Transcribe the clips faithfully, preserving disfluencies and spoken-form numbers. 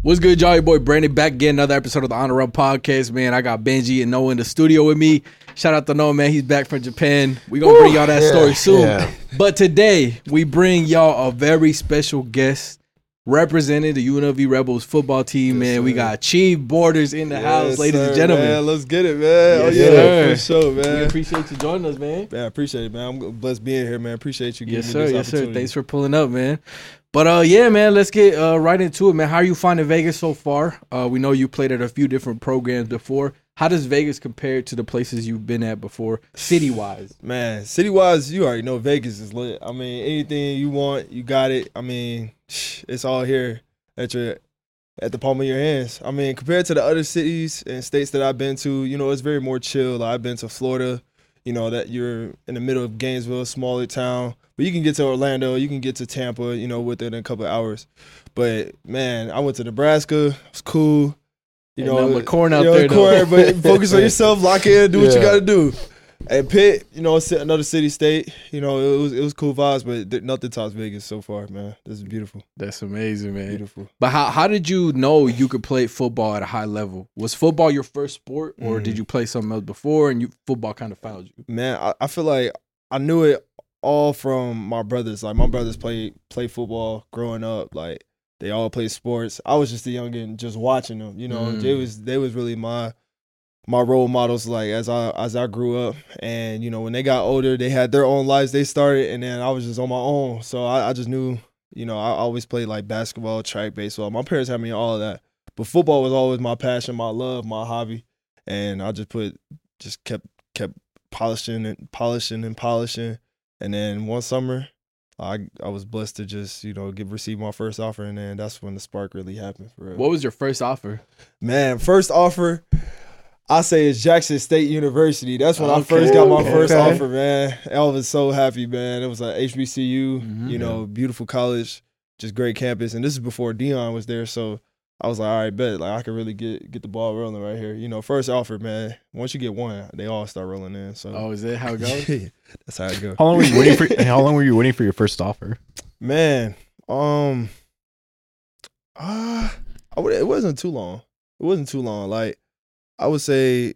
What's good, y'all? Your boy Brandon back again, another episode of the Honor Run Podcast. Man, I got Benji and Noah in the studio with me. Shout out to Noah, man. He's back from Japan. We're going to bring y'all that yeah, story soon. Yeah. But today, we bring y'all a very special guest representing the U N L V Rebels football team, yes, man. Sir. We got Chief Borders in the yes, house, ladies sir, and gentlemen. Man. Let's get it, man. Yes, oh, yeah, sir. for sure, We man. appreciate you joining us, man. Man, I appreciate it, man. I'm blessed being here, man. Appreciate you giving Yes, me sir. this Yes, sir. opportunity. Thanks for pulling up, man. But uh, yeah, man, let's get uh, right into it, man. How are you finding Vegas so far? Uh, we know you played at a few different programs before. How does Vegas compare to the places you've been at before, city-wise? Man, city-wise, you already know Vegas is lit. I mean, anything you want, you got it. I mean, it's all here at your at the palm of your hands. I mean, compared to the other cities and states that I've been to, you know, it's very more chill. Like, I've been to Florida, you know, that you're in the middle of Gainesville, smaller town. But you can get to Orlando, you can get to Tampa, you know, within a couple of hours. But, man, I went to Nebraska. It was cool. You Ain't know, nothing but corn out you know, there, corn, though. but focus on yourself, lock in, do what you Yeah. got to do. And Pitt, you know, it's another city state. You know, it was it was cool vibes, but th- nothing tops Vegas so far, man. This is beautiful, That's amazing, man. beautiful. But how how did you know you could play football at a high level? Was football your first sport, or Mm. did you play something else before and you football kind of found you? Man, I, I feel like I knew it all from my brothers. Like, my brothers played play football growing up. Like, they all played sports. I was just a youngin' just watching them. You know, Mm. they was they was really my my role models. Like, as I as I grew up, and you know, when they got older, they had their own lives. They started, and then I was just on my own. So I, I just knew, you know, I always played like basketball, track, baseball. My parents had me in all of that, but football was always my passion, my love, my hobby, and I just put just kept kept polishing and polishing and polishing, and then one summer. I I was blessed to just, you know, get receive my first offer, and then that's when the spark really happened for real. What was your first offer? Man, first offer, I say it's Jackson State University. That's when I Okay, first got my okay. first Okay. offer, man. I was so happy, man. It was at H B C U, Mhm. you know, beautiful college, just great campus, and this is before Dion was there, so I was like, all right, bet, like I could really get get the ball rolling right here. You know, first offer, man. Once you get one, they all start rolling in. So Oh, is that how it goes? yeah, that's how it goes. How long were you waiting for? How long were you waiting for your first offer? Man, um, uh, I would, it wasn't too long. It wasn't too long. Like, I would say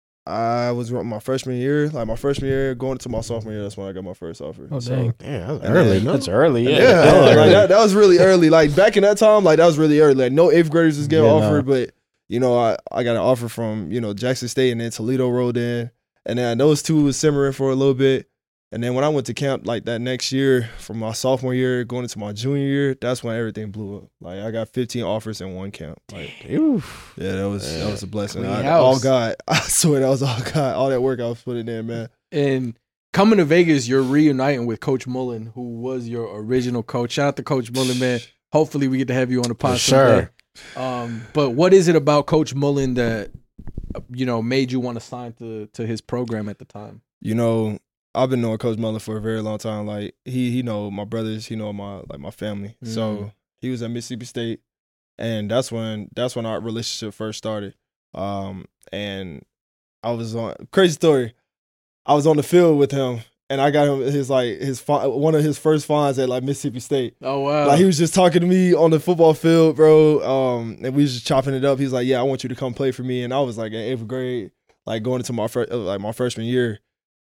I was my freshman year, like my freshman year, going into my sophomore year, that's when I got my first offer. Oh, So, dang. Yeah, that's and early. then- That's early. Yeah. Yeah, That's like, early. that, that was really early. Like, back in that time, like, that was really early. Like, no eighth graders was getting Yeah, no. offered, but, you know, I, I got an offer from, you know, Jackson State, and then Toledo rolled in. And then those two was simmering for a little bit. And then when I went to camp, like, that next year, from my sophomore year going into my junior year, that's when everything blew up. Like, I got fifteen offers in one camp. Like, Oof. yeah, that was that was a blessing. Clean I, house. all God. I swear that was all God. All that work I was putting in, man. And coming to Vegas, you're reuniting with Coach Mullen, who was your original coach. Shout out to Coach Mullen, man. Hopefully we get to have you on the pod For sure. someday. Um, but what is it about Coach Mullen that, uh, you know, made you want to sign to to his program at the time? You know, I've been knowing Coach Mullen for a very long time. Like, he he know my brothers, he know my like my family. Mm. So he was at Mississippi State, and that's when that's when our relationship first started. Um, and I was on crazy story. I was on the field with him, and I got him his like his fi- one of his first finds at like Mississippi State. Oh, wow. Like, he was just talking to me on the football field, bro. Um, and we was just chopping it up. He's like, "Yeah, I want you to come play for me." And I was like in eighth grade, like going into my first, like my freshman year,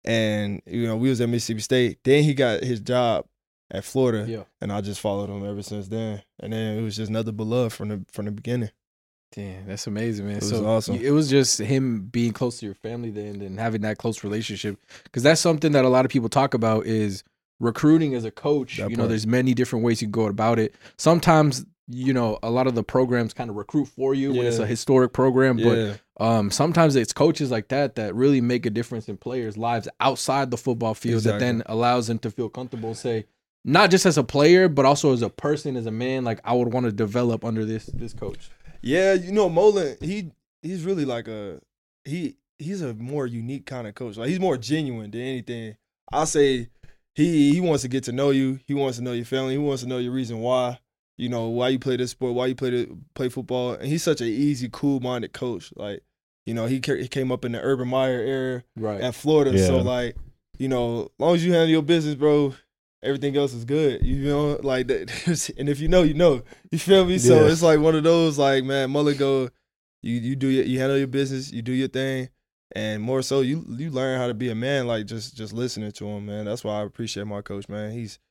and you know we was at Mississippi State. Then he got his job at Florida, Yeah. and I just followed him ever since then. And then it was just nothing but love from the from the beginning. Damn, that's amazing, man. It was so awesome. It was just him being close to your family then and having that close relationship. Because that's something that a lot of people talk about is recruiting as a coach. That you know, part. there's many different ways you can go about it. Sometimes, you know, a lot of the programs kind of recruit for you when it's Yeah. a historic program. Yeah, But um, sometimes it's coaches like that that really make a difference in players' lives outside the football field that Exactly. then allows them to feel comfortable, say, not just as a player, but also as a person, as a man, like I would want to develop under this this coach. yeah. You know, Mullen, he he's really like a he he's a more unique kind of coach. Like, he's more genuine than anything. I say he he wants to get to know you. He wants to know your family. He wants to know your reason why. You know, why you play this sport, why you play the, play football. And he's such an easy, cool-minded coach. Like, you know, he, ca- he came up in the Urban Meyer era Right. at Florida. Yeah. So, like, you know, as long as you handle your business, bro, everything else is good. You know, like that. And if you know, you know. You feel me? So Yeah. it's like one of those, like, man, Mullet go, you you do your, you handle your business, you do your thing, and more so, you you learn how to be a man. Like just just listening to him, man. That's why I appreciate my coach, man. He's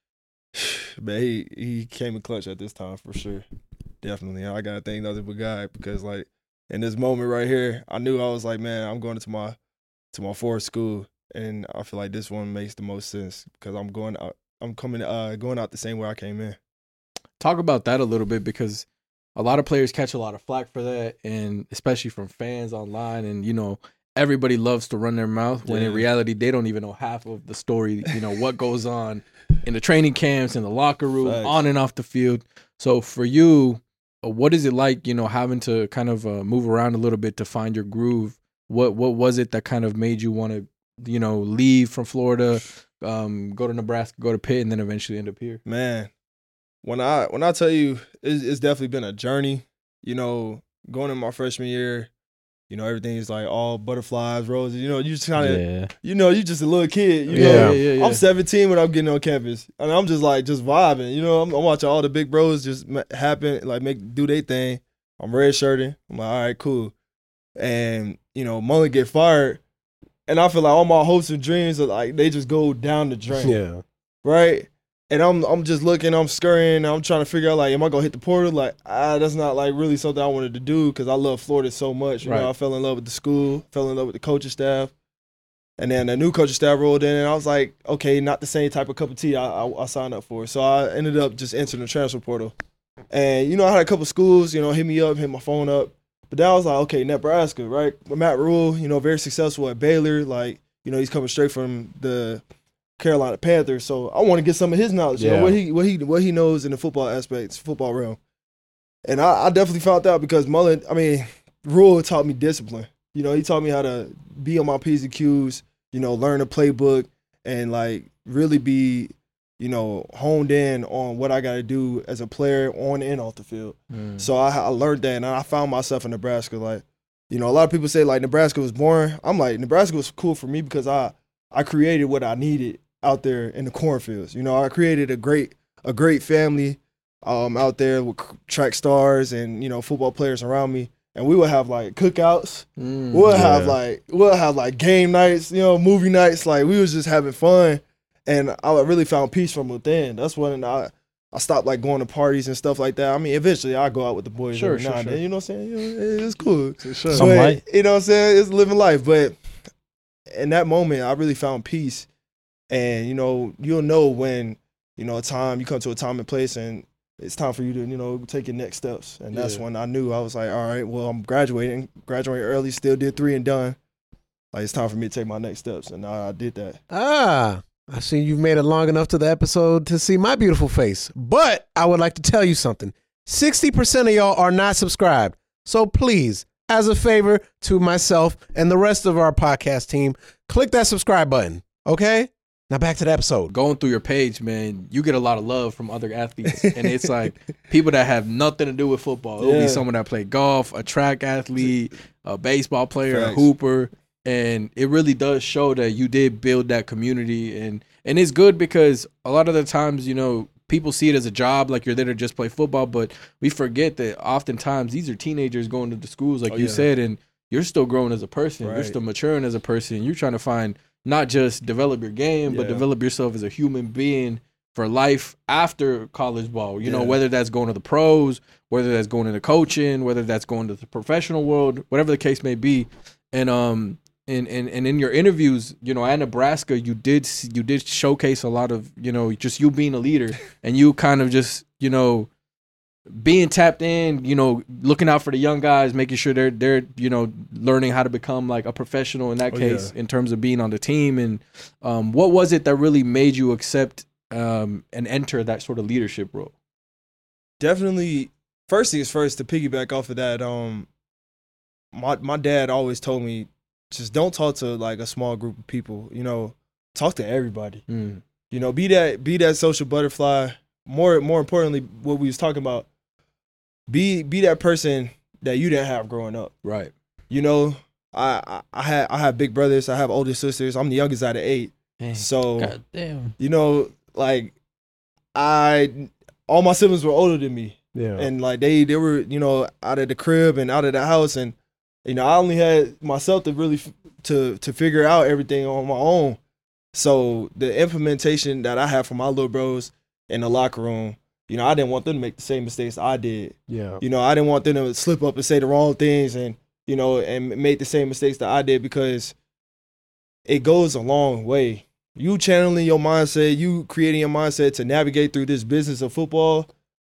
man, he he came in clutch at this time for sure. Definitely, I gotta thank nothing but God because like in this moment right here, I knew I was like, man, I'm going to my to my fourth school, and I feel like this one makes the most sense because I'm going out, I'm coming uh going out the same way I came in. Talk about that a little bit because a lot of players catch a lot of flack for that, and especially from fans online. And, you know, everybody loves to run their mouth when in Yeah. reality, they don't even know half of the story, you know, what goes on in the training camps, in the locker room, Facts. on and off the field. So for you, uh, what is it like, you know, having to kind of uh, move around a little bit to find your groove? What what was it that kind of made you want to, you know, leave from Florida, um, go to Nebraska, go to Pitt, and then eventually end up here? Man, when I when I tell you, it's, it's definitely been a journey. You know, going in my freshman year, you know, everything is like all butterflies, roses. You know, you just kind of, Yeah. you know, you just a little kid. You Yeah, know, yeah, yeah, yeah. I'm seventeen when I'm getting on campus, and I'm just like just vibing. You know, I'm, I'm watching all the big bros just ma- happen, like make do their thing. I'm red shirting. I'm like, all right, cool. And you know, Mullen get fired, and I feel like all my hopes and dreams are like they just go down the drain. Yeah. Right? And I'm I'm just looking, I'm scurrying, I'm trying to figure out like, am I gonna hit the portal? Like, ah, that's not like really something I wanted to do because I love Florida so much. You Right. know, I fell in love with the school, fell in love with the coaching staff, and then the new coaching staff rolled in, and I was like, okay, not the same type of cup of tea I I, I signed up for. So I ended up just entering the transfer portal, and you know, I had a couple schools, you know, hit me up, hit my phone up, but then I was like, okay, Nebraska, right? With Matt Rule, you know, very successful at Baylor, like, you know, he's coming straight from the Carolina Panthers, so I want to get some of his knowledge, you know, Yeah. what he what he what he knows in the football aspects, football realm. And I, I definitely found out because Mullen, I mean, Rule taught me discipline. You know, he taught me how to be on my P's and Q's, you know, learn a playbook and like really be, you know, honed in on what I got to do as a player on and off the field. Mm. So I, I learned that, and I found myself in Nebraska. Like, you know, a lot of people say like Nebraska was boring. I'm like, Nebraska was cool for me because I I created what I needed out there in the cornfields. You know, I created a great a great family um, out there with track stars and, you know, football players around me. And we would have like cookouts. Mm. We'll have Yeah. like we'll have like game nights, you know, movie nights. Like we was just having fun, and I really found peace from within. That's when I I stopped like going to parties and stuff like that. I mean, eventually I go out with the boys Sure, every sure, now and sure. then. You know what I'm saying? You know, it's cool. For sure. Some But, light. you know what I'm saying? It's living life. But in that moment, I really found peace. And, you know, you'll know when, you know, a time, you come to a time and place and it's time for you to, you know, take your next steps. And that's Yeah. when I knew I was like, all right, well, I'm graduating, graduating early, still did three and done. Like, it's time for me to take my next steps. And I, I did that. Ah, I see you've made it long enough to the episode to see my beautiful face. But I would like to tell you something. sixty percent of y'all are not subscribed. So please, as a favor to myself and the rest of our podcast team, click that subscribe button. Okay? Now back to the episode. Going through your page, man, you get a lot of love from other athletes, and it's like people that have nothing to do with football. It'll Yeah. be someone that played golf, a track athlete, a baseball player, Facts. a hooper, and it really does show that you did build that community, and and it's good because a lot of the times, you know, people see it as a job, like you're there to just play football, but we forget that oftentimes these are teenagers going to the schools, like Oh, you yeah. said, and you're still growing as a person. You're Right. still maturing as a person. You're trying to find not just develop your game, but Yeah. develop yourself as a human being for life after college ball. You know, Yeah. whether that's going to the pros, whether that's going into coaching, whether that's going to the professional world, whatever the case may be. And um and and, and in your interviews, you know, at Nebraska, you did s- you did showcase a lot of, you know, just you being a leader and you kind of just, you know, being tapped in, you know, looking out for the young guys, making sure they're they're you know learning how to become like a professional in that Oh, case yeah. in terms of being on the team. And um, what was it that really made you accept um, and enter that sort of leadership role? Definitely, first things first, to piggyback off of that, um, my my dad always told me, just don't talk to like a small group of people. You know, talk to everybody. Mm. You know, be that be that social butterfly. More more importantly, what we was talking about, be be that person that you didn't have growing up. Right. You know, I I, I had I have big brothers. I have older sisters. I'm the youngest out of eight. Man. So God damn. you know, like I all my siblings were older than me. Yeah. And like they they were, you know, out of the crib and out of the house, and you know, I only had myself to really f- to to figure out everything on my own. So the implementation that I had from my little bros in the locker room, you know, I didn't want them to make the same mistakes I did. Yeah. You know, I didn't want them to slip up and say the wrong things and, you know, and make the same mistakes that I did, because it goes a long way. You channeling your mindset, you creating your mindset to navigate through this business of football,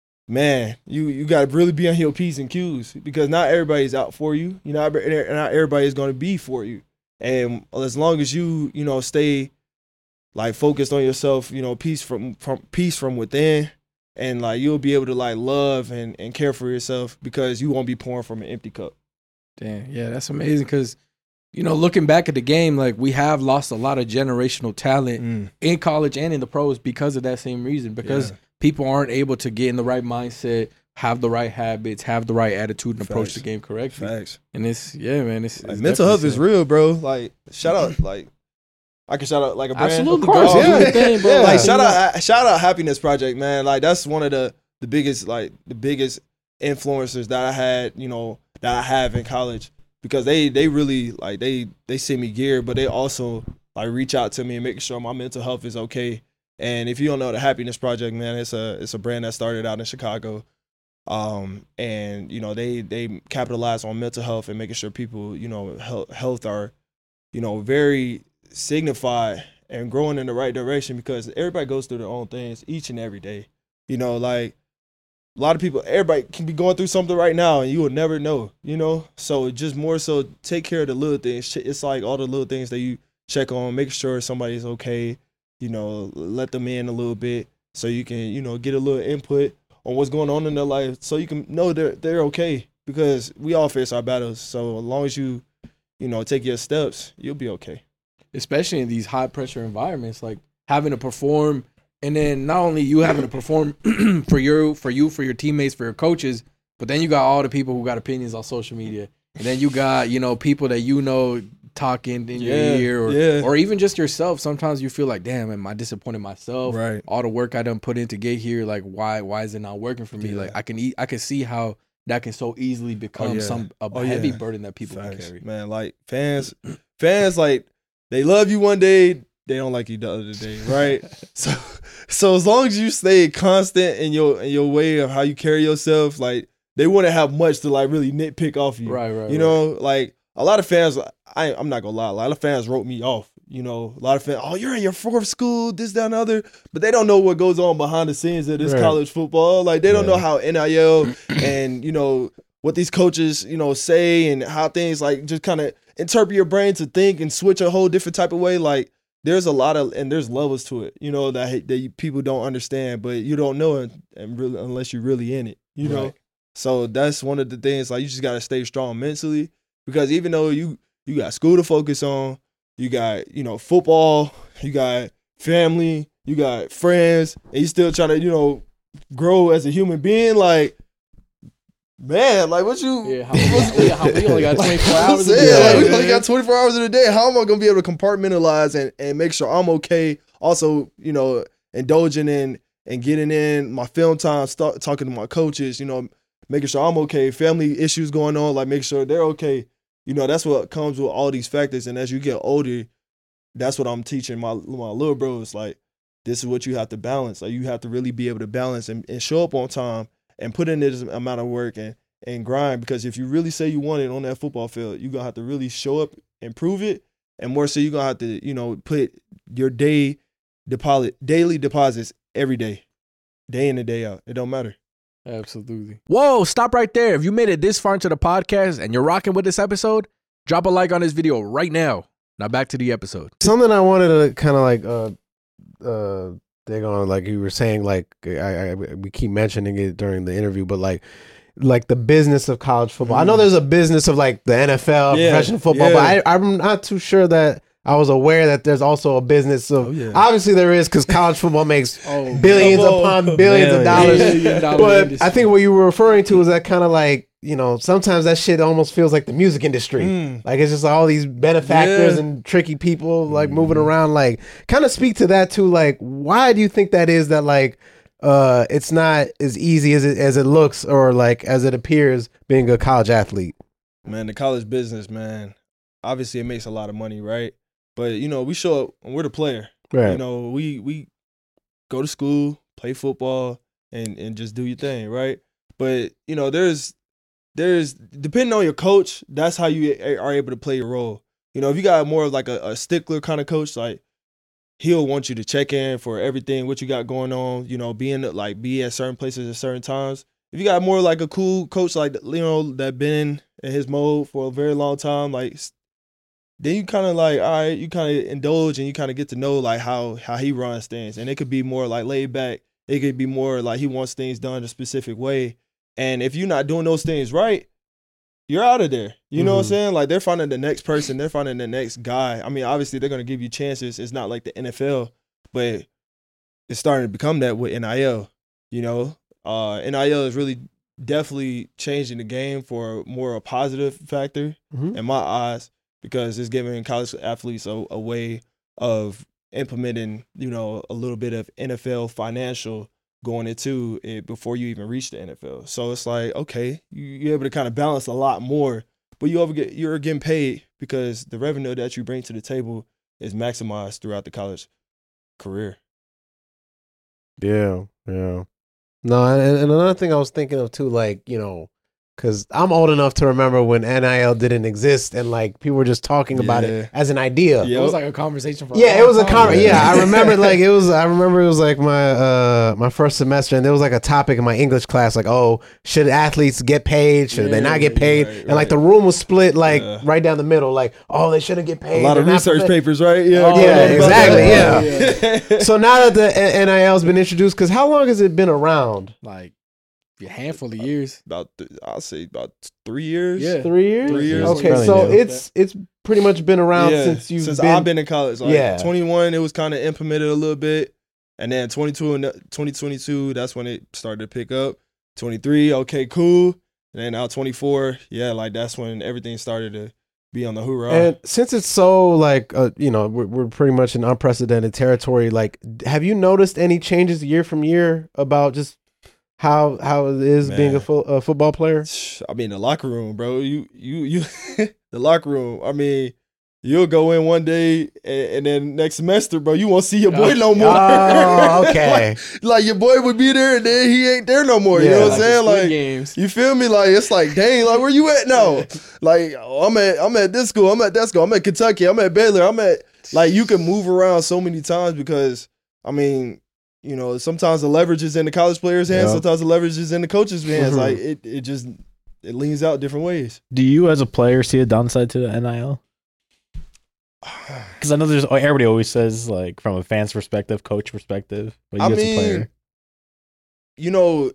man, you, you got to really be on your P's and Q's, because not everybody's out for you. You know, not everybody is going to be for you. And as long as you, you know, stay like focused on yourself, you know, peace from, from peace from within, and like you'll be able to like love and, and care for yourself, because you won't be pouring from an empty cup. Damn, yeah, that's amazing, because, you know, looking back at the game, like we have lost a lot of generational talent Mm. in college and in the pros because of that same reason, because Yeah. people aren't able to get in the right mindset, have the right habits, have the right attitude, and approach Facts. the game correctly. Facts. And it's, yeah, man, it's, Like, it's mental health definitely is sad. real, bro. Like shout out, like I can shout out like a brand. Absolutely, of course, Oh, yeah. yeah. Thing, bro. Yeah, like Like, shout out, shout out Happiness Project, man. Like that's one of the the biggest, like the biggest influencers that I had, you know, that I have in college, because they they really like they they send me gear, but they also like reach out to me and make sure my mental health is okay. And if you don't know the Happiness Project, man, it's a it's a brand that started out in Chicago. Um, and you know, they they capitalize on mental health and making sure people, you know, health, health are, you know, very signified and growing in the right direction, because everybody goes through their own things each and every day. You know, like a lot of people, everybody can be going through something right now and you will never know, you know? So just more so take care of the little things. It's like all the little things that you check on, make sure somebody's okay, you know, let them in a little bit so you can, you know, get a little input on what's going on in their life, so you can know they're they're okay, because we all face our battles. So as long as you, you know, take your steps, you'll be okay. Especially in these high pressure environments, like having to perform, and then not only you having to perform for your for you for your teammates, for your coaches, but then you got all the people who got opinions on social media, and then you got, you know, people that you know talking in Yeah, your ear, or yeah. or even just yourself. Sometimes you feel like, damn, am I disappointing myself? Right. All the work I done put in to get here, like why why is it not working for me? Yeah. Like I can eat, I can see how that can so easily become yeah. some a Oh, heavy yeah. burden that people can Facts. carry. Man, like fans, fans like they love you one day, they don't like you the other day, right? so, so as long as you stay constant in your in your way of how you carry yourself, like they wouldn't have much to like really nitpick off you, Right, right. You know, like a lot of fans, I I'm not gonna lie, a lot of fans wrote me off. You know, a lot of fans, oh, you're in your fourth school, this, that, and the other, but they don't know what goes on behind the scenes of this Right. college football. Like they don't Yeah. know how N I L and you know what these coaches, you know, say, and how things like just kind of interpret your brain to think and switch a whole different type of way. Like there's a lot of, and there's levels to it, you know, that that you, people don't understand, but you don't know it and really, unless you're really in it, you know. Right. So that's one of the things. Like you just gotta stay strong mentally, because even though you you got school to focus on, you got, you know, football, you got family, you got friends, and you still trying to, you know, grow as a human being. Like, man, like what you? Yeah, how, we, how, we only got twenty-four Like, hours. I'm a saying, day, like, we man. only got twenty-four hours in a day. How am I gonna be able to compartmentalize and, and make sure I'm okay? Also, you know, indulging in and getting in my film time, start talking to my coaches, you know, making sure I'm okay. Family issues going on, like make sure they're okay. You know, that's what comes with all these factors. And as you get older, that's what I'm teaching my my little bros. Like, this is what you have to balance. Like, you have to really be able to balance and, and show up on time and put in this amount of work and and grind. Because if you really say you want it on that football field, you're gonna have to really show up and prove it. And more so, you're gonna have to, you know, put your day deposit daily deposits every day, day in and day out. It don't matter. Absolutely. Whoa, stop right there. If you made it this far into the podcast and you're rocking with this episode, drop a like on this video right now. Now back to the episode. Something I wanted to kind of like uh uh dig on, like you were saying, like I, I we keep mentioning it during the interview, but like like the business of college football. I know there's a business of like the N F L, Yeah, professional football, yeah. but I, I'm not too sure that I was aware that there's also a business of. Oh, yeah. Obviously, there is, because college football makes Oh, billions come upon on. billions of Man, dollars. billion dollar But industry. I think what you were referring to is that kind of like, you know, sometimes that shit almost feels like the music industry. Mm. Like it's just all these benefactors Yeah. and tricky people like moving around. Like, kind of speak to that too. Like, why do you think that is that like uh, it's not as easy as it as it looks or like as it appears being a college athlete. Man, the college business, man. Obviously, it makes a lot of money, right? But you know, we show up and we're the player. Right. You know, we we go to school, play football, and and just do your thing, right? But you know, there's there's depending on your coach, that's how you are able to play your role. You know, if you got more of like a, a stickler kind of coach, like he'll want you to check in for everything, what you got going on. You know, being like be at certain places at certain times. If you got more like a cool coach, like you know, that been in his mode for a very long time, like then you kind of like, all right, you kind of indulge and you kind of get to know like how how he runs things, and it could be more like laid back. It could be more like he wants things done a specific way, and if you're not doing those things right, you're out of there. You know mm-hmm. what I'm saying? Like they're finding the next person, they're finding the next guy. I mean, obviously they're gonna give you chances. It's not like the N F L, but it's starting to become that with N I L. You know, uh, N I L is really definitely changing the game for more a positive factor mm-hmm. in my eyes, because it's giving college athletes a, a way of implementing, you know, a little bit of N F L financial going into it before you even reach the N F L. So it's like, okay, you, you're able to kind of balance a lot more, but you over get, you're getting paid because the revenue that you bring to the table is maximized throughout the college career. Yeah, yeah. No, and, and another thing I was thinking of too, like, you know, because I'm old enough to remember when N I L didn't exist and like people were just talking about Yeah. it as an idea. It was like a conversation for a Yeah, long it was a time. con- yeah, I remember like it was I remember it was like my uh my first semester, and there was like a topic in my English class like, oh, should athletes get paid? Should they not get paid? right, and like right. the room was split like Yeah. right down the middle, like, oh, they shouldn't get paid. A lot of They're not research profe- papers, right? Yeah, Oh, going yeah, on about exactly, that. yeah. So now that the N I L's been introduced, because how long has it been around? Like a handful of years. About, th- I'll say about three years. Yeah. Three years. Three years. Okay, Fairly so new. it's it's pretty much been around Yeah, since you've since been. I've been in college. Like Yeah. twenty-one, it was kind of implemented a little bit, and then twenty-two and twenty twenty-two, that's when it started to pick up. twenty-three, okay, cool, and then now twenty-four, yeah, like that's when everything started to be on the hoorah. And since it's so like, uh, you know, we're, we're pretty much in unprecedented territory. Like, have you noticed any changes year from year about just how how it is being a, Man. fo- a football player? I mean, the locker room, bro. You, you, you. The locker room. I mean, you'll go in one day, and, and then next semester, bro, you won't see your boy no more. Oh, okay. like, like your boy would be there, and then he ain't there no more. You Yeah. know what Like I'm the saying? Squid Like, games. you feel me? Like, it's like, dang, like, where you at now? Like, oh, I'm at, I'm at this school. I'm at that school. I'm at Kentucky. I'm at Baylor. I'm at, like, you can move around so many times because, I mean, you know, sometimes the leverage is in the college players' hands. Yeah. Sometimes the leverage is in the coaches' hands. Mhm. Like, it, it just, it leans out different ways. Do you, as a player, see a downside to the N I L? Because I know there's everybody always says like from a fan's perspective, coach perspective, but you I as mean, a player, you know,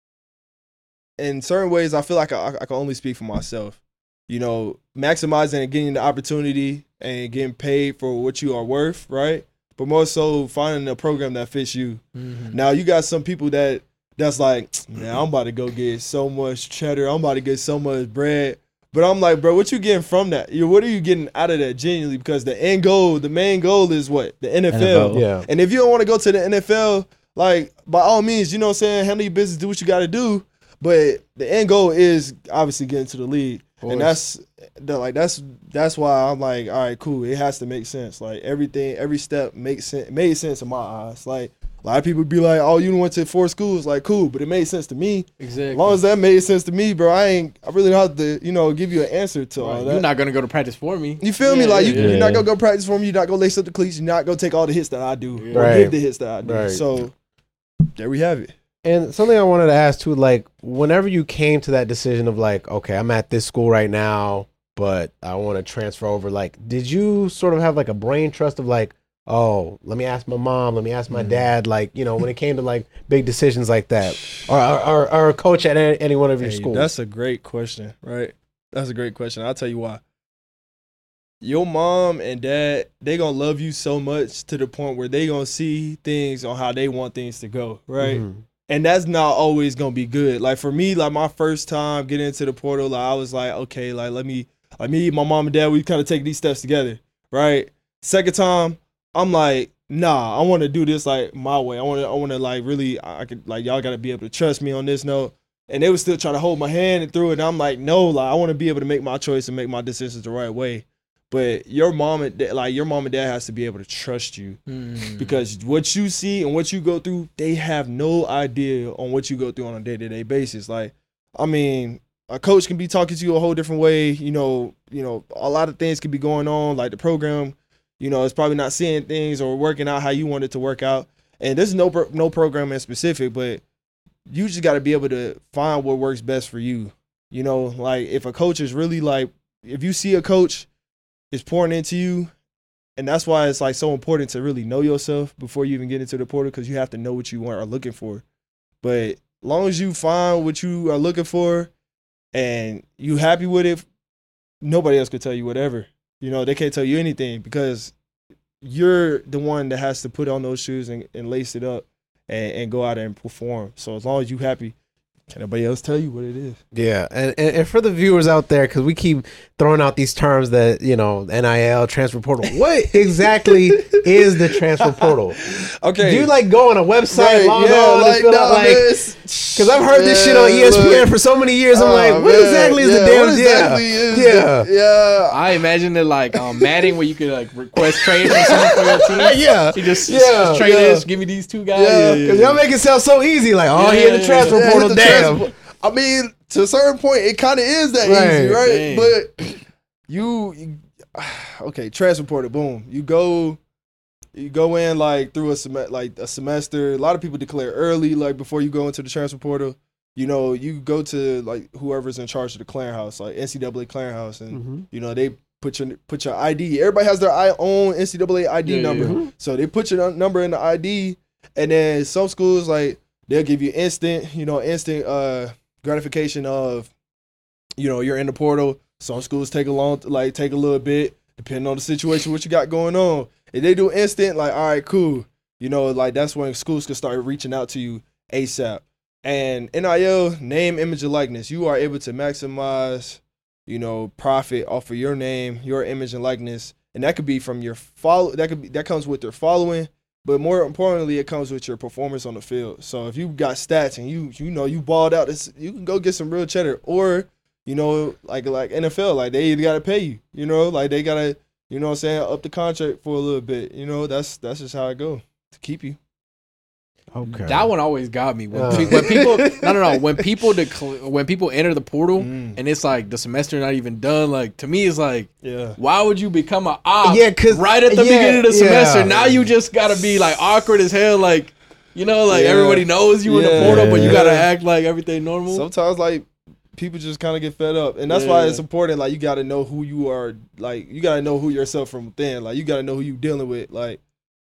in certain ways, I feel like I, I can only speak for myself. You know, maximizing and getting the opportunity and getting paid for what you are worth, right? But more so finding a program that fits you. Mhm. Now you got some people that that's like, man, I'm about to go get so much cheddar. I'm about to get so much bread. But I'm like, bro, what you getting from that? You, what are you getting out of that genuinely? Because the end goal, the main goal is what? The N F L. N F L. Yeah. And if you don't want to go to the N F L, like, by all means, you know what I'm saying? Handle your business, do what you got to do. But the end goal is obviously getting to the league. course. And that's the, like that's that's why I'm like, all right, cool. It has to make sense. Like everything, every step makes sense made sense in my eyes. Like a lot of people be like, oh, you went to four schools, like cool, but it made sense to me. Exactly. As long as that made sense to me, bro, I ain't I really don't have to, you know, give you an answer to all Right. that. You're not gonna go to practice for me. You feel me? Yeah, Like yeah, you, yeah. you're not gonna go practice for me. You're not gonna lace up the cleats. You're not gonna take all the hits that I do Yeah. or Right. give the hits that I do. Right. So there we have it. And something I wanted to ask too, like whenever you came to that decision of like, okay, I'm at this school right now, but I want to transfer over. Like, did you sort of have like a brain trust of like, oh, let me ask my mom, let me ask my Mhm. dad, like, you know, when it came to like big decisions like that, or or, or, or a coach at any, any one of your Hey, schools? that's a great question, right? That's a great question. I'll tell you why. Your mom and dad, they gonna love you so much to the point where they gonna see things on how they want things to go, right? Mhm. And that's not always gonna be good. Like for me, like my first time getting into the portal, like I was like, okay, like let me, like me, my mom and dad, we kind of take these steps together, right? Second time, I'm like, nah, I want to do this like my way. I want to, I want to like really, I could like y'all got to be able to trust me on this note. And they would still try to hold my hand and through it. And I'm like, no, like I want to be able to make my choice and make my decisions the right way. But your mom and dad, like your mom and dad has to be able to trust you Mm. because what you see and what you go through, they have no idea on what you go through on a day to day basis. Like, I mean, a coach can be talking to you a whole different way. You know, you know, a lot of things could be going on. Like the program, you know, it's probably not seeing things or working out how you want it to work out. And there's no pro- no program in specific, but you just got to be able to find what works best for you. You know, like if a coach is really like, if you see a coach is pouring into you, and that's why it's like so important to really know yourself before you even get into the portal, because you have to know what you want are looking for. But as long as you find what you are looking for and you happy with it, nobody else could tell you whatever. You know, they can't tell you anything because you're the one that has to put on those shoes and, and lace it up and, and go out and perform. So as long as you happy, can nobody else tell you what it is? Yeah, and, and, and for the viewers out there, because we keep throwing out these terms that, you know, N I L, transfer portal. What exactly is the transfer portal? Okay. Do you like go on a website, Right, log yeah, on, and like, fill nah, out, like, man, it's- because I've heard this shit on Yeah, E S P N look. for so many years. I'm Oh, like, what man, exactly is yeah, the damn what exactly yeah. is yeah. the- yeah. I imagine it like um, Madden, where you could like request trade from someone for your team. Yeah. You just, Yeah, just trade yeah. this, give me these two guys. Yeah, Because y'all make it sound so easy. Like, oh, Yeah, he in the yeah, transfer Yeah, portal. hit the Damn. transfer- I mean, to a certain point, it kind of is that Right. easy, right? Dang. But you, you, okay, transfer portal, boom. You go, you go in like through a sem- like a semester. A lot of people declare early, like before you go into the transfer portal. You know, you go to like whoever's in charge of the clearinghouse, like N C double A clearinghouse, and Mhm. you know they put your put your I D. Everybody has their I- own N C double A I D Yeah, number, yeah. so they put your number in the I D, and then some schools like they'll give you instant, you know, instant uh gratification of, you know, you're in the portal. Some schools take a long, like take a little bit, depending on the situation, what you got going on. If they do instant, like, all right, cool. You know, like that's when schools can start reaching out to you ASAP. And N I L, name, image, and likeness. You are able to maximize, you know, profit off of your name, your image and likeness. And that could be from your follow, that could be, that comes with their following. But more importantly, it comes with your performance on the field. So if you got stats and you you know you balled out, it's, you can go get some real cheddar. Or, you know, like like N F L, like they either gotta pay you, you know, like they gotta, you know what I'm saying, up the contract for a little bit. You know, that's that's just how it go to keep you. Okay. That one always got me when, Uh. pe- when people no no no when people decl- when people enter the portal Mm. and it's like the semester not even done. Like to me, it's like, Yeah. why would you become an op Yeah, 'cause- right at the yeah, beginning of the yeah. semester? Now you just gotta be like awkward as hell, like, you know, like Yeah. everybody knows you in the Yeah. portal, but you gotta Yeah. act like everything normal. Sometimes like people just kind of get fed up, and that's why Yeah. it's important. Like you got to know who you are. Like you got to know who yourself from within. Like you got to know who you dealing with. Like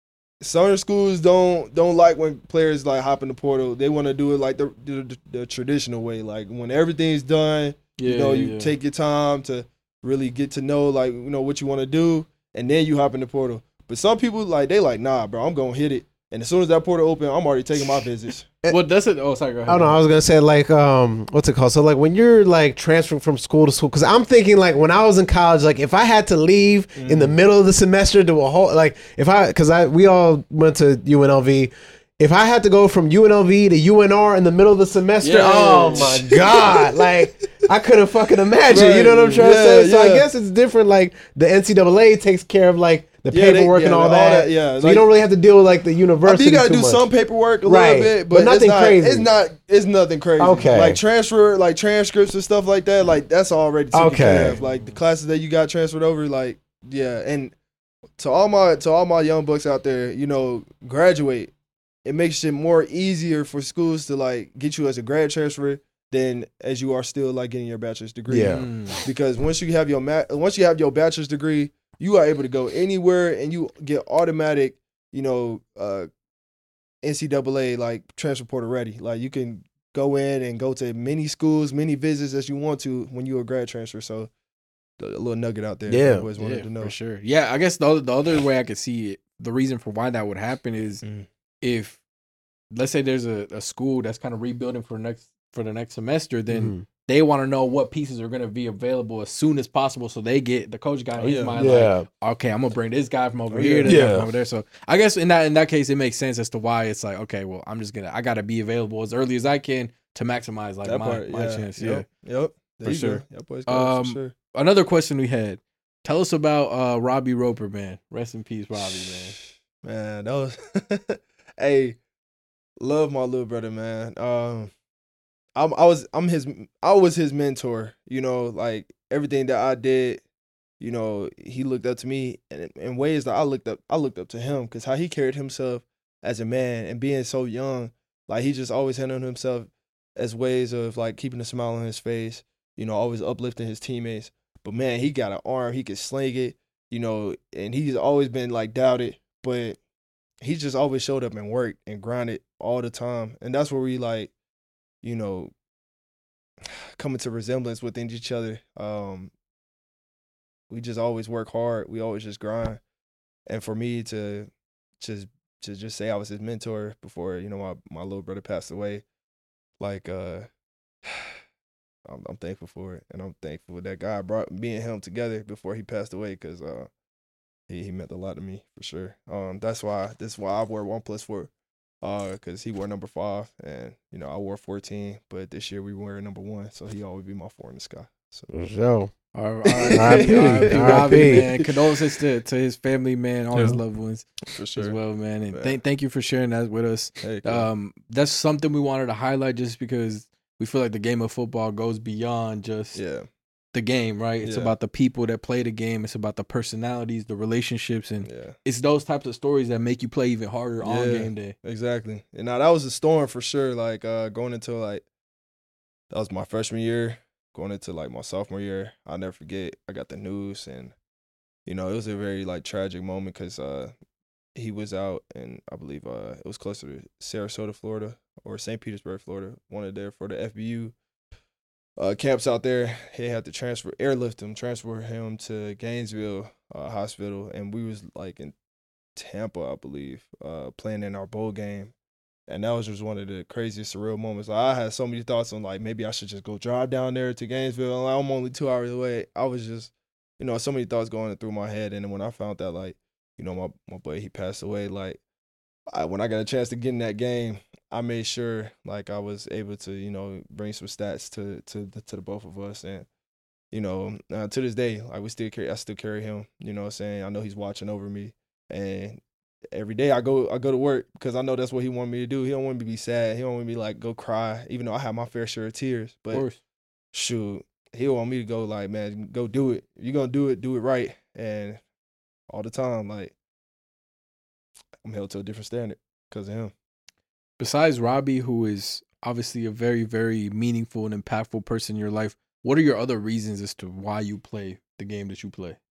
some schools don't don't like when players like hop in the portal. They want to do it like the, the the traditional way. Like when everything's done, yeah, you know, you yeah. take your time to really get to know like you know what you want to do, and then you hop in the portal. But some people like they like, nah, bro, I'm gonna hit it. And as soon as that portal open, I'm already taking my visits. Well, that's it. Oh, sorry. Go ahead. I don't know. I was gonna say like, um, what's it called? So like when you're like transferring from school to school, because I'm thinking like when I was in college, like if I had to leave in the middle of the semester to a whole, like if I, because I we all went to U N L V. If I had to go from U N L V to U N R in the middle of the semester, Yeah. oh my god, like I couldn't fucking imagine. Right. You know what I'm trying Yeah, to say? So I yeah. guess it's different. Like the N C double A takes care of like the Yeah, they- paperwork and yeah, all all that. that, yeah. So Like- you don't really have to deal with like the I mean, university. you gotta too do much. some paperwork a Right, little bit, but but, nothing it's not, crazy. It's not. It's nothing crazy. Okay. Like transfer, like transcripts and stuff like that. Like that's already taken Okay. care of. Like the classes that you got transferred over. Like yeah, and to all my to all my young bucks out there, you know, graduate. It makes it more easier for schools to like get you as a grad transfer than as you are still like getting your bachelor's degree. Yeah. Mm. Because once you have your ma- once you have your bachelor's degree, you are able to go anywhere and you get automatic, you know, uh, N C double A like transfer portal ready. Like you can go in and go to many schools, many visits as you want to when you're a grad transfer. So the, a little nugget out there. Yeah. I always wanted Yeah, to know. for sure. Yeah, I guess the other, the other way I could see it, the reason for why that would happen is Mm. if, let's say there's a, a school that's kind of rebuilding for next for the next semester, then Mhm. they want to know what pieces are going to be available as soon as possible, so they get the coach got in Oh, his yeah. mind Yeah. like, okay, I'm gonna bring this guy from over Oh, here, yeah. this guy Yeah. from over there. So I guess in that in that case, it makes sense as to why it's like, okay, well, I'm just gonna I gotta be available as early as I can to maximize like that my, part, my yeah. chance. Yep. Yeah. Yep. There For you sure. Go. Yep, boys got it, Um, for sure. Another question we had. Tell us about uh, Robbie Roper, man. Rest in peace, Robbie, man. Man, that was hey, love my little brother, man. Um I'm I was I'm his I was his mentor, you know, like everything that I did, you know, he looked up to me and in ways that I looked up I looked up to him cuz how he carried himself as a man and being so young, like he just always handled himself as ways of like keeping a smile on his face, you know, always uplifting his teammates. But man, he got an arm, he could sling it, you know, and he's always been like doubted, but he just always showed up and worked and grinded all the time. And that's where we like, you know, coming to resemblance within each other. Um, we just always work hard. We always just grind. And for me to just to just say I was his mentor before, you know, my, my little brother passed away, like uh I'm, I'm thankful for it. And I'm thankful that God brought me and him together before he passed away, because uh he, he meant a lot to me for sure. Um that's why that's why I wore one plus four. Uh, cause he wore number five, and you know I wore fourteen, but this year we were number one, so he always be my four in the sky. So For sure. R R I P. I P R I Robbie, P. man. Condolences to, to his family, man, all his Yeah. loved ones for as sure. well, man. And Man. thank thank you for sharing that with us. Hey, cool. Um, that's something we wanted to highlight just because we feel like the game of football goes beyond just yeah, the game, right? It's Yeah. about the people that play the game. It's about the personalities, the relationships, and yeah, it's those types of stories that make you play even harder on Yeah. game day. exactly. And now that was a storm for sure. Like uh, going into like that was my freshman year, going into like my sophomore year. I'll never forget. I got the news, and you know it was a very like tragic moment because uh, he was out, and I believe uh, it was closer to Sarasota, Florida, or Saint Petersburg, Florida. Wanted there for the F B U uh, camps out there. He had to transfer, airlift him, transfer him to Gainesville uh, Hospital, and we was like in Tampa, I believe, uh, playing in our bowl game. And that was just one of the craziest, surreal moments. Like, I had so many thoughts on, like, maybe I should just go drive down there to Gainesville. Like, I'm only two hours away. I was just, you know, so many thoughts going through my head. And then when I found that, like, you know, my, my boy, he passed away, like, I, when I got a chance to get in that game, I made sure, like, I was able to, you know, bring some stats to to, to the both of us. And, you know, uh, to this day, like, we still carry, I still carry him, you know what I'm saying? I know he's watching over me. And every day I go I go to work because I know that's what he wanted me to do. He don't want me to be sad. He don't want me to like go cry, even though I have my fair share of tears. Of But course. shoot, he want me to go like, man, go do it. If you're gonna do it, do it right. And all the time, like, I'm held to a different standard because of him. Besides Robbie, who is obviously a very, very meaningful and impactful person in your life, what are your other reasons as to why you play the game that you play?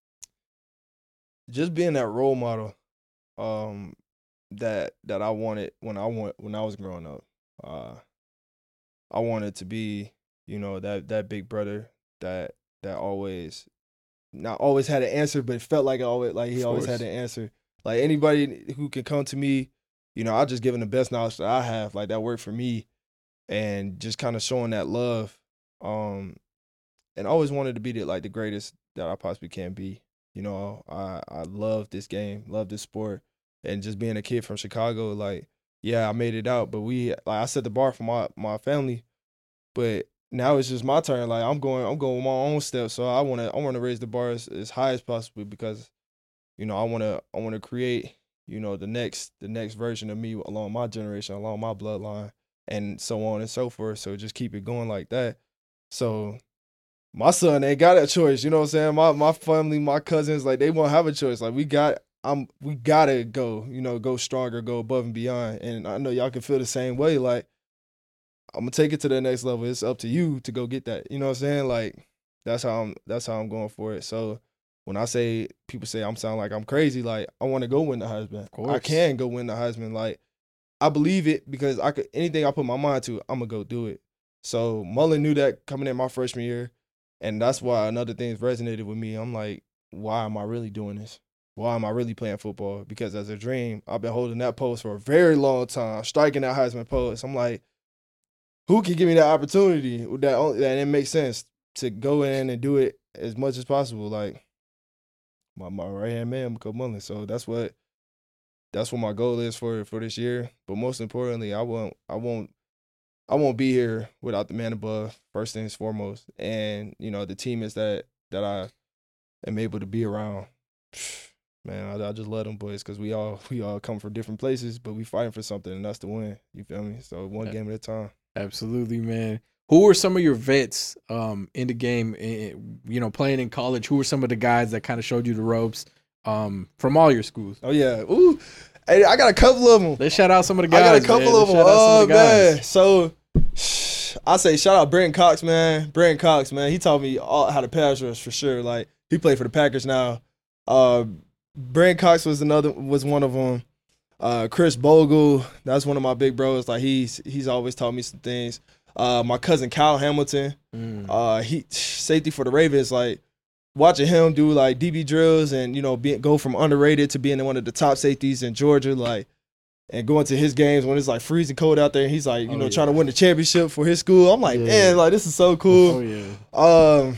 Just being that role model, um, that that I wanted when I want when I was growing up. Uh, I wanted to be, you know, that that big brother that that always, not always had an answer, but it felt like I always like he Of always course. had an answer. Like anybody who can come to me, you know, I just give them the best knowledge that I have. Like that worked for me, and just kind of showing that love. Um, and I always wanted to be the, like the greatest that I possibly can be. You know, I I love this game, love this sport, and just being a kid from Chicago, like, yeah, I made it out, but we, like, I set the bar for my my family, but now it's just my turn. Like I'm going, I'm going with my own steps, so I want to, I want to raise the bar as, as high as possible because, you know, I want to, I want to create, you know, the next, the next version of me along my generation, along my bloodline, and so on and so forth. So just keep it going like that. So my son ain't got a choice, you know what I'm saying? My my family, my cousins, like they won't have a choice. Like we got, I'm, we gotta go, you know, go stronger, go above and beyond. And I know y'all can feel the same way. Like I'm gonna take it to the next level. It's up to you to go get that. You know what I'm saying? Like that's how I'm, that's how I'm going for it. So when I say people say I'm sound like I'm crazy, like I want to go win the Heisman. I course. can go win the Heisman. Like I believe it because I could, anything I put my mind to, I'm gonna go do it. So Mullen knew that coming in my freshman year. And that's why another thing resonated with me. I'm like, why am I really doing this? Why am I really playing football? Because as a dream, I've been holding that post for a very long time, striking that Heisman post. I'm like, who can give me that opportunity that only, that it makes sense to go in and do it as much as possible. Like my my right hand man, Coach Mullen. So that's what that's what my goal is for for this year. But most importantly, I won't I won't I won't be here without the man above, first things foremost. And, you know, the teammates that that I am able to be around. Man, I, I just love them boys because we all we all come from different places, but we fighting for something, and that's the win. You feel me? So one yeah. game at a time. Absolutely, man. Who were some of your vets um, in the game, you know, playing in college? Who were some of the guys that kind of showed you the ropes um, from all your schools? Oh, yeah. Ooh, hey, I got a couple of them. Let's shout out some of the guys. I got a couple man. of them. Oh, the man. So I say shout out Brandon Cox, man. Brandon Cox, man. He taught me all, how to pass rush for sure. Like, he played for the Packers now. Uh, Brandon Cox was another was one of them. Uh, Chris Bogle, that's one of my big bros. Like he's he's always taught me some things. Uh, my cousin Kyle Hamilton, mm. uh, he safety for the Ravens. Like watching him do like D B drills and you know be, go from underrated to being one of the top safeties in Georgia. Like and going to his games when it's like freezing cold out there. And he's like you oh, know yeah. trying to win the championship for his school. I'm like yeah. man, like this is so cool. Oh yeah. Um,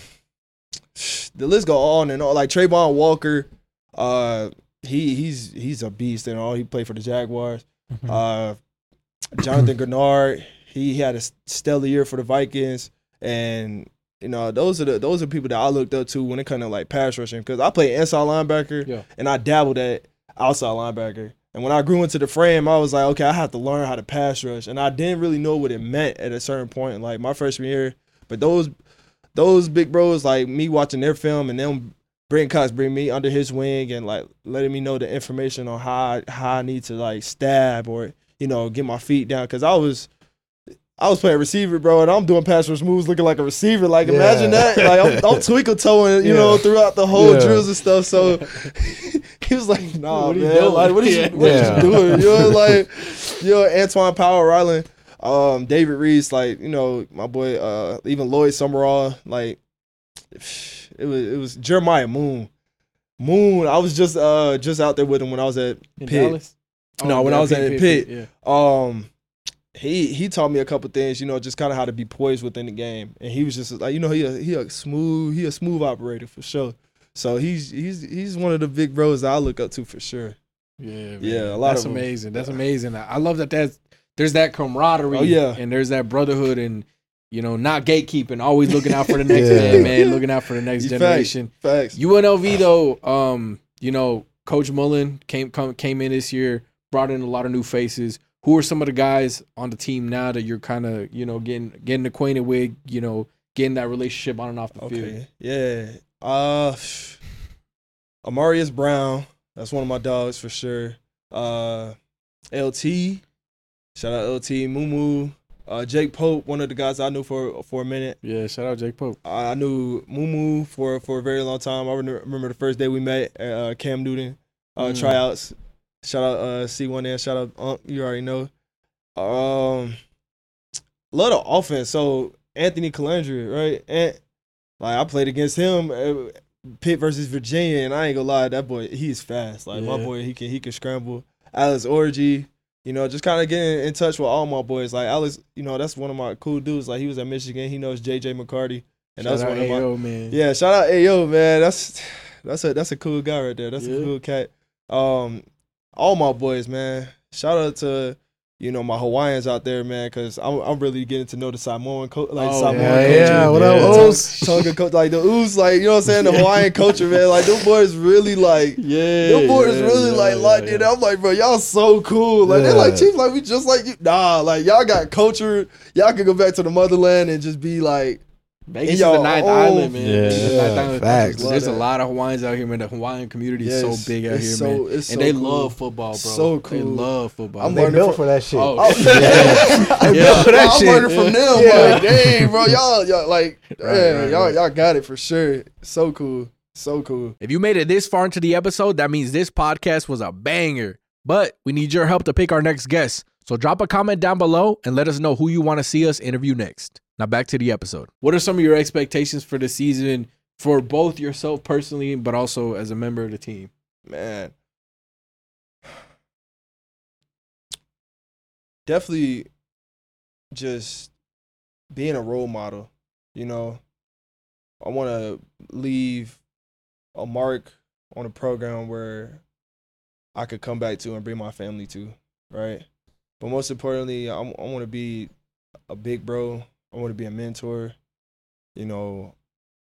the list go on and on. Like Trayvon Walker. Uh, he he's he's a beast and all. He played for the Jaguars. Mm-hmm. Uh, Jonathan Grenard, he had a stellar year for the Vikings, and you know those are the those are people that I looked up to when it comes to like pass rushing because I played inside linebacker yeah. and I dabbled at outside linebacker. And when I grew into the frame, I was like, okay, I have to learn how to pass rush, and I didn't really know what it meant at a certain point, like my freshman year. But those those big bros, like me watching their film and them. Brandon Cox bring me under his wing and like letting me know the information on how I, how I need to like stab or you know get my feet down because I was I was playing receiver, bro, and I'm doing pass rush moves looking like a receiver. Like yeah. imagine that, like I'm, I'm twinkle toeing, you yeah. know, throughout the whole yeah. drills and stuff. So he was like, "Nah, what man, like what is yeah. you, what yeah. is you doing?" You know, like you know, Antoine Powell, Ryland, um, David Reese, like you know, my boy, uh, even Lloyd Summerall, like. It was it was Jeremiah Moon. Moon, I was just uh just out there with him when I was at in Pitt. Dallas? Oh, no, when yeah, I was Pitt, at Pitt, Pitt. Pitt, yeah. Um he he taught me a couple things, you know, just kind of how to be poised within the game. And he was just like, you know, he a, he a smooth he a smooth operator for sure. So he's he's he's one of the big bros that I look up to for sure. Yeah, man. Yeah, a lot That's of amazing. That's amazing. I love that that's there's that camaraderie oh, yeah. and there's that brotherhood and you know, not gatekeeping, always looking out for the next yeah. man, man, looking out for the next generation. Facts. Facts. U N L V though, um, you know, Coach Mullen came come, came in this year, brought in a lot of new faces. Who are some of the guys on the team now that you're kind of, you know, getting getting acquainted with, you know, getting that relationship on and off the okay. field? Yeah. Uh, Amarius Brown, that's one of my dogs for sure. Uh, L T, shout out L T, Mumu. Uh, Jake Pope, one of the guys I knew for for a minute. Yeah, shout out Jake Pope. I knew Mumu for, for a very long time. I remember the first day we met at uh, Cam Newton uh, mm. tryouts. Shout out uh, C one N, shout out Unc, you already know. Um, love the offense. So Anthony Calandra, right? And like I played against him, uh, Pitt versus Virginia, and I ain't gonna lie, that boy, he's fast. Like yeah. my boy, he can he can scramble. Alex Orji. You know, just kind of getting in touch with all my boys. Like Alex, you know, that's one of my cool dudes. Like he was at Michigan. He knows J J McCarty, and shout that's out one of my A O, man. Yeah, shout out A O, man. That's that's a that's a cool guy right there. That's yeah. a cool cat. Um, all my boys, man. Shout out to you know my Hawaiians out there, man, because I'm I'm really getting to know the Samoan co- like oh, Samoan yeah, culture. yeah, what up, Tonga, Oos? Tonga culture, like the Oos, like you know what I'm saying, the Hawaiian culture, man. Like them boys really like, yeah, them boys yeah, really yeah, like yeah, locked yeah. in. I'm like, bro, y'all so cool. Like Yeah. they're like Chief, like we just like you. Nah, like y'all got culture. Y'all can go back to the motherland and just be like. Vegas is y'all the ninth own- island, man. Yeah. Vegas is the ninth Yeah, island. facts. There's a Love that. lot of Hawaiians out here, man. The Hawaiian community is Yes, so big out it's here, so- man. it's and so they cool. love football, bro. So They cool. love football. I'm They learning built from- for that shit. Oh, Oh, yeah. They Yeah. built for that I'm shit. learning from them. Yeah. Like, dang, bro, y'all, y'all like, Right, man, right, y'all, right. y'all got it for sure. So cool, so cool. If you made it this far into the episode, that means this podcast was a banger. But we need your help to pick our next guest. So drop a comment down below and let us know who you want to see us interview next. Now back to the episode. What are some of your expectations for the season for both yourself personally, but also as a member of the team? Man, definitely just being a role model. You know, I want to leave a mark on a program where I could come back to and bring my family to, right? But most importantly, I, I want to be a big bro. I want to be a mentor, you know,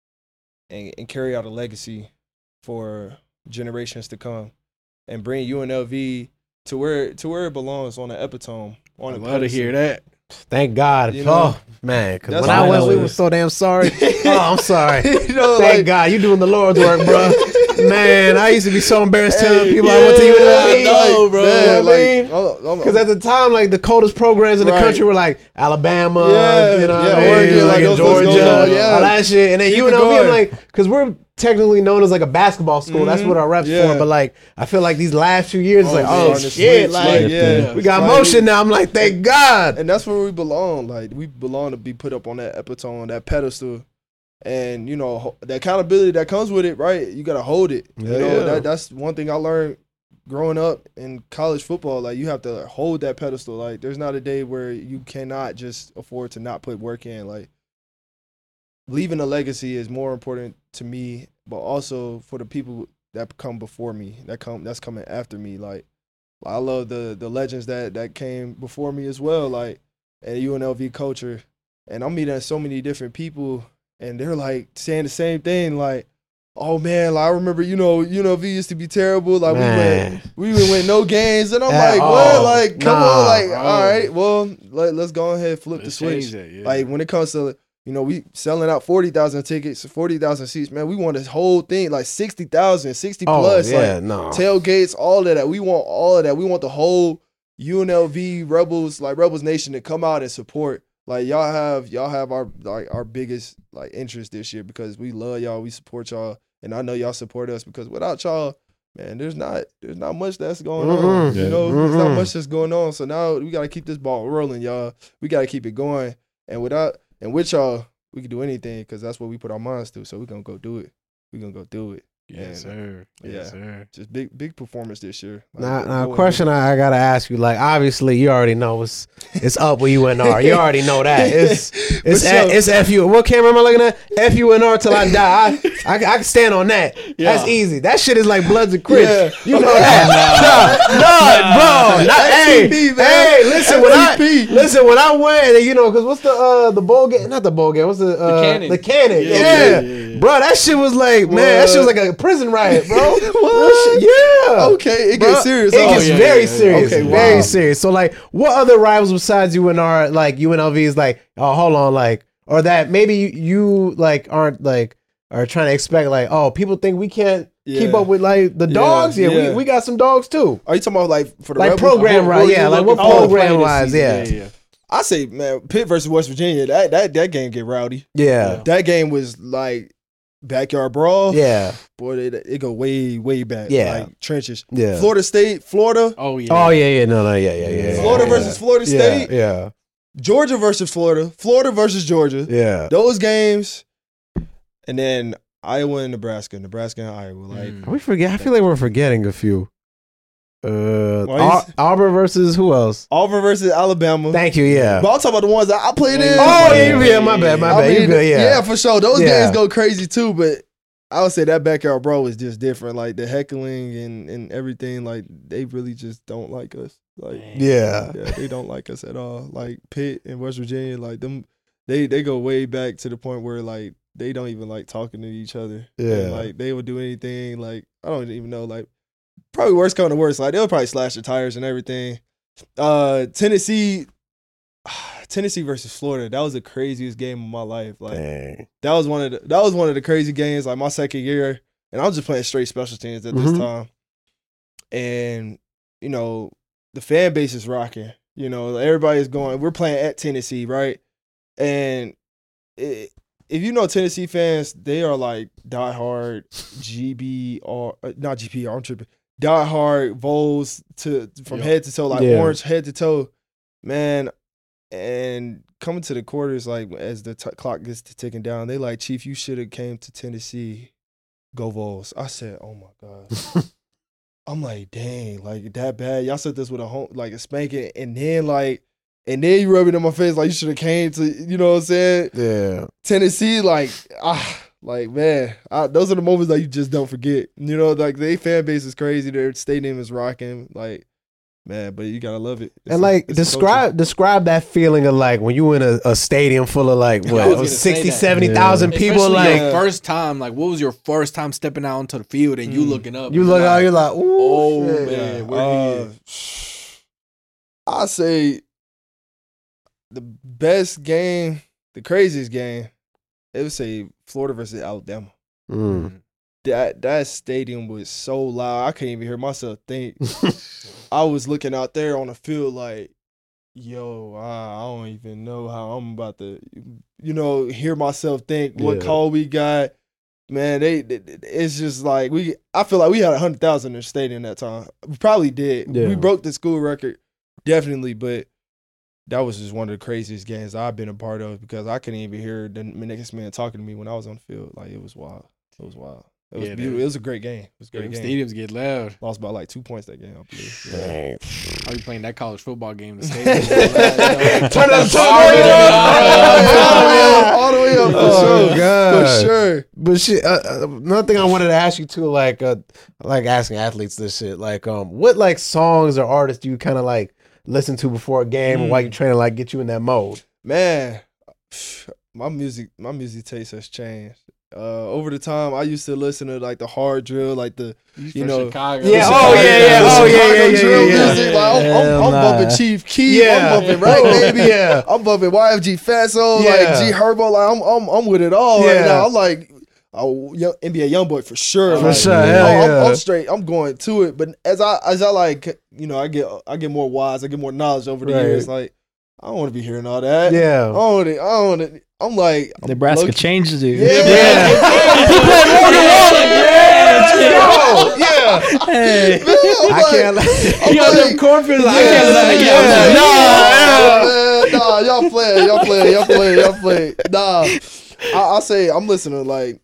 and, and carry out a legacy for generations to come, and bring U N L V to where to where it belongs on the epitome. On I the love to hear that. Thank God. You know, oh man, because that's when I was, finally- we were so damn sorry. Oh, I'm sorry. You know, Thank like- God you doing the Lord's work, bro. Man, I used to be so embarrassed telling Hey, people I went to U N L V. yeah, I know, bro. You know what I mean? like, Because at the time, like the coldest programs in the Right. country were like Alabama, Yeah, you know, yeah, what I mean? Oregon, like like, in those- those Georgia, goes on, yeah. all that shit. And then Keep U N it L V, I'm going. like, because we're technically known as like a basketball school. That's Mhm. what our reps Yeah. for. But like, I feel like these last few years, it's Oh, like, man, oh on the shit, switch, like like, yeah, we got Like, motion now. I'm like, thank God. and that's where we belong. Like we belong to be put up on that epitome, that pedestal, and you know ho- the accountability that comes with it. Right, you gotta hold it. Yeah, you know yeah. that that's one thing I learned growing up in college football. Like you have to hold that pedestal. Like there's not a day where you cannot just afford to not put work in. Like leaving a legacy is more important to me, but also for the people that come before me, that come that's coming after me. Like I love the the legends that that came before me as well, like and U N L V culture. And I'm meeting so many different people, and they're like saying the same thing, like, "Oh man, like I remember, you know, U N L V used to be terrible. Like Man. we went, we would win no games." And I'm At like, all. "What? Like, come Nah, on, like, bro. all right, well, let, let's go ahead, flip the Let's switch." change that, yeah. Like when it comes to, you know, we selling out forty thousand tickets, forty thousand seats, man. We want this whole thing, like sixty thousand, sixty Oh, plus, yeah, like no. tailgates, all of that. We want all of that. We want the whole U N L V Rebels, like Rebels Nation, to come out and support. Like y'all have y'all have our like our biggest like interest this year because we love y'all, we support y'all, and I know y'all support us because without y'all, man, there's not there's not much that's going on. Mm-mm. You Yeah. know, there's not Mm-mm. much that's going on. So now we gotta keep this ball rolling, y'all. We gotta keep it going, and without and with y'all, we can do anything because that's what we put our minds to. So we're gonna go do it. We're gonna go do it. Yes, And, sir. Yes, yeah. sir. Just big big performance this year. Like, Now, go- now go and question do it. I, I gotta ask you, like obviously you already know it's it's up with U N R. You already know that. It's it's But a, yo- it's F U. What camera am I looking at? F U N R till I die. I, I, I can stand on that. Yeah. That's easy. That shit is like Bloods and Crips. Yeah. You know that. No, no, bro. Not, hey, F T P, man. hey, listen when I F T P. listen when I went, you know, because what's the uh the bowl game? Not the bowl game. What's the uh, cannon. The cannon. Yeah, Yeah, yeah, yeah, yeah. bro. That shit was like, man, that shit was like a prison riot, bro. What? Yeah. Okay, it Bruh, gets serious. It huh? gets yeah, very yeah, yeah. serious. Okay, very wow. serious. So like, what other rivals besides U N R, like U N L V, is like, oh, hold on, like, or that maybe you, you like aren't like are trying to expect like, oh, people think we can't keep Yeah. up with like the Yeah, dogs. Yeah, yeah. we, we got some dogs too. Are you talking about like for the Like Rebels? program, Who- right? who are Yeah, you like what looking for? program wise? Yeah. yeah. I say, man, Pitt versus West Virginia. That that that game get rowdy. Yeah. That game was like backyard brawl. Yeah. boy, it, it go way way back. Yeah. like trenches. Yeah. Florida State, Florida, Oh yeah. Oh yeah, yeah, no, no, yeah, yeah, yeah. yeah. Florida yeah. versus Florida yeah, State, Yeah. Georgia versus Florida, Florida versus Georgia. Yeah. Those games, and then Iowa and Nebraska, Nebraska and Iowa. Like Mm. We forget. I feel like we're forgetting a few. Uh, Why Ar- is- Auburn versus who else? Auburn versus Alabama. Thank you. Yeah. But I'm talking about the ones that I played in. Oh yeah, you yeah, my bad, my I bad. You mean, good? Yeah. yeah, for sure. Those Yeah. games go crazy too, but I would say that backyard bro is just different. Like the heckling and, and everything, like they really just don't like us. Like Yeah. yeah, they don't like us at all. Like Pitt and West Virginia, like them, they they go way back to the point where like they don't even like talking to each other. Yeah. And, like they would do anything. Like I don't even know. Like probably worst come to worst. Like they'll probably slash the tires and everything. Uh, Tennessee. Tennessee versus Florida. That was the craziest game of my life. Like Dang. that was one of the that was one of the crazy games. Like my second year, and I was just playing straight special teams at this Mhm. time. And you know the fan base is rocking. You know everybody is going. We're playing at Tennessee, right? And it, if you know Tennessee fans, they are like diehard G B R, uh, not G P R. I'm tripping. Diehard Vols to from Yeah. head to toe, like Yeah. orange head to toe, man. And coming to the quarters, like as the t- clock gets to ticking down, they like, Chief, you should have came to Tennessee. Go Vols. I said, oh my god. I'm like, dang, like that bad. Y'all said this with a home, like a spanking, and then like And then you rub it in my face like you should have came to, you know what I'm saying? Yeah. Tennessee, like, ah, like, man, I, those are the moments that you just don't forget. You know, like, their fan base is crazy. Their stadium is rocking. Like, man, but you got to love it. It's And a- like it's a describe culture. describe that feeling of like when you in a, a stadium full of like I was what gonna say sixty, that. seventy thousand people Especially like your first time, like what was your first time stepping out onto the field and you Mm. looking up? you and look you're out, like, you're like, ooh, oh shit. man, where he Uh, is? I say the best game, the craziest game, it would say Florida versus Alabama. Mm. That that stadium was so loud, I couldn't even hear myself think. I was looking out there on the field like, yo, I, I don't even know how I'm about to, you know, hear myself think what Yeah. call we got. Man, they, they- it's just like we. I feel like we had a hundred thousand in the stadium that time. We probably did. Yeah. We broke the school record, definitely. But that was just one of the craziest games I've been a part of because I couldn't even hear the next man talking to me when I was on the field. Like it was wild. It was wild. It was Yeah, beautiful. that- It was a great game. It was a Yeah, great them game. stadiums get loud. Lost by like two points that game, I believe. Yeah. Dang. Are you playing that college football game? The stadium get loud, Turn up, That's turn all up, it is. all the way up, all the way up, for Oh, sure. God. For sure. But shit, uh, uh, another thing I wanted to ask you too, like, uh, like asking athletes this shit, like, um, what like songs or artists do you kind of like listen to before a game, or Mm. while you training, like get you in that mode? Man, my music, my music taste has changed. Uh, over the time, I used to listen to like the hard drill, like the You You know, Chicago. Yeah, the oh, Chicago- yeah, yeah, the oh, yeah, Chicago yeah, yeah, drill yeah. music. Like, I'm, I'm, Hell I'm nah. bumping Chief Keef, Yeah. I'm bumping Right Oh, Baby, yeah. I'm bumping Y F G Fatso, Yeah. like G Herbo, like I'm, I'm, I'm with it all right Yeah. now. I'm like, oh, young, N B A YoungBoy for sure. For like, sure, I'm- hell I'm, yeah. I'm straight. I'm going to it. But as I, as I like, you know, I get, I get more wise, I get more knowledge over the Right. years. Like, I don't want to be hearing all that. I Yeah, don't want to. I don't want to. I'm like, Nebraska low-key- changes you. Yeah. Yo, yeah. Hey. I'm I like- can't. I'm You got like- them cornfields. I Yeah, can't let yeah, it yeah, nah, man, nah, y'all playing, y'all playing, y'all playing, y'all playing. Nah, I, I say I'm listening to like,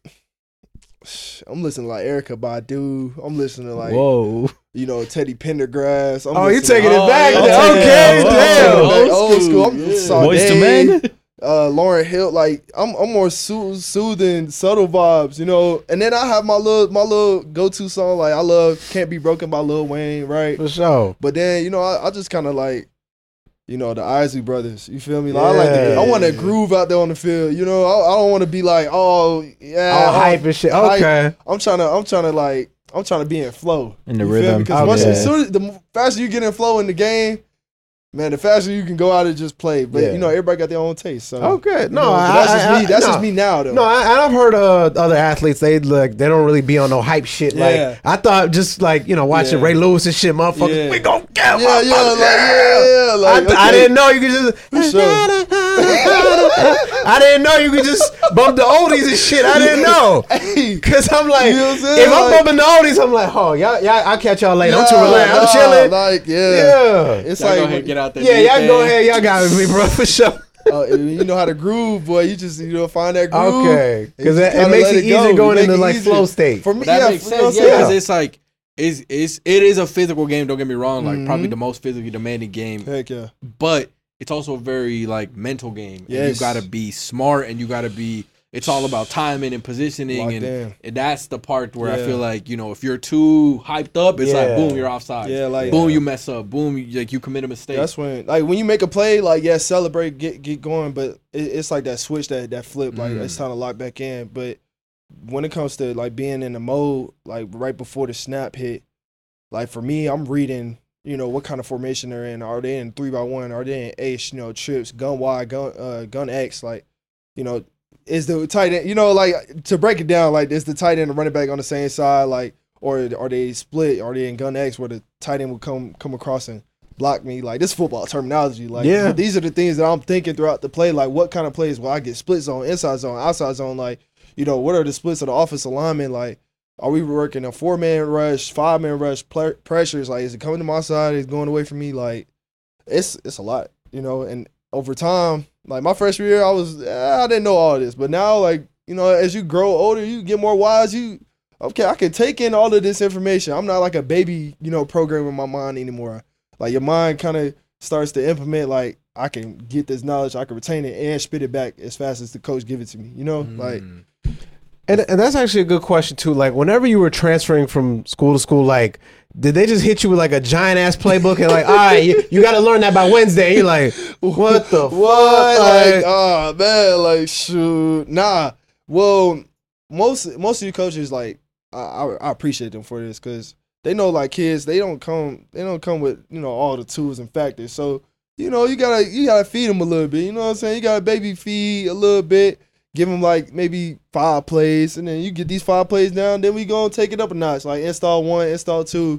I'm listening to like Erica Badu. I'm listening to like, Whoa. you know, Teddy Pendergrass. I'm Oh, you listening taking to- it back? Oh, then. yeah. Okay, Oh, damn. oh, Back old old school. I'm school, yeah. Sade, Boys to Men. uh, Lauren Hill. Like I'm, I'm more soo- soothing, subtle vibes, you know. And then I have my little, my little go-to song. Like I love "Can't Be Broken" by Lil Wayne, right? For sure. But then, you know, I, I just kind of like, you know, the Isley Brothers. You feel me? Like, I like to, Yeah. I want to groove out there on the field. You know, I, I don't want to be like, oh yeah, All I'm- hype and shit. hype. Okay. I'm trying to, I'm trying to like, I'm trying to be in flow. In the You feel me? rhythm. Because once, Okay. as soon as the faster you get in flow in the game, man, the faster you can go out and just play. But Yeah. you know, everybody got their own taste. So Okay. you No, know, but I, that's just I- me. That's no. just me now, though. No, I, and I've heard uh, other athletes. They like they don't really be on no hype shit. Yeah. Like I thought, just like you know, watching Yeah. Ray Lewis and shit, motherfuckers. Yeah. We gon' get yeah, yeah, like, yeah, yeah, I, like, I okay. didn't know you could just. For sure. I didn't know you could just bump the oldies and shit. I didn't know. Hey, Cause I'm like, You know what I'm saying? if I'm Like- bumping the oldies, I'm like, oh, y'all, y'all, I'll catch y'all later. I'm too nah, relaxed. I'm nah, chilling. Like, yeah, Yeah. it's Y'all like, go ahead, get out there. Yeah, do your y'all go thing. ahead. Y'all got me, bro, for sure. uh, you know how to groove, boy. You just you know find that groove. Okay, and because you it, just it kinda makes let it it go. easier You going make into it like easier. flow state. For me, That yeah, makes you know what sense. I'm Yeah, saying? 'cause it's like it's it's it is a physical game. Don't get me wrong. Like probably Mhm. the most physically demanding game, Heck yeah. but it's also a very like mental game. And Yes. you got to be smart, and you got to be. It's all about timing and positioning, Locked and, in. and that's the part where I Yeah. feel like you know if you're too hyped up, it's Yeah. like boom, you're offside. Yeah, like boom, you mess up. Boom, you, like you commit a mistake. That's when, like, when you make a play, like, yeah, celebrate, get get going, but it, it's like that switch, that that flip, like, Mm. it's time to lock back in. But when it comes to like being in the mode, like right before the snap hit, like for me, I'm reading, you know, what kind of formation they're in. Are they in three by one? Are they in ace? You know, trips, gun Y, gun uh, gun X? Like, you know, is the tight end? You know, like to break it down, like is the tight end and running back on the same side, like, or are they split? Are they in gun X where the tight end will come come across and block me? Like this football terminology. Like, Yeah. but these are the things that I'm thinking throughout the play. Like, what kind of plays will I get? Split zone, inside zone, outside zone. Like, you know, what are the splits of the offensive linemen? Like, are we working a four man rush, five man rush, pl- pressures? Like, is it coming to my side? Is it going away from me? Like, it's it's a lot, you know. And over time, like my freshman year, I was eh, I didn't know all this, but now, like, you know, as you grow older, you get more wise. You okay? I can take in all of this information. I'm not like a baby, you know, programming my mind anymore. Like your mind kind of starts to implement, like, I can get this knowledge, I can retain it and spit it back as fast as the coach give it to me. You know, Mm. like And and that's actually a good question too. Like whenever you were transferring from school to school, like did they just hit you with like a giant ass playbook and like, all right, you, you got to learn that by Wednesday? And you're like, what the what? fuck? Like, oh man, like shoot, nah. Well, most most of you coaches, like, I I, I appreciate them for this because they know like kids, they don't come they don't come with you know all the tools and factors. So you know you gotta you gotta feed them a little bit. You know what I'm saying? You gotta baby feed a little bit. Give them like maybe five plays, and then you get these five plays down. Then we gonna take it up a notch, like install one, install two.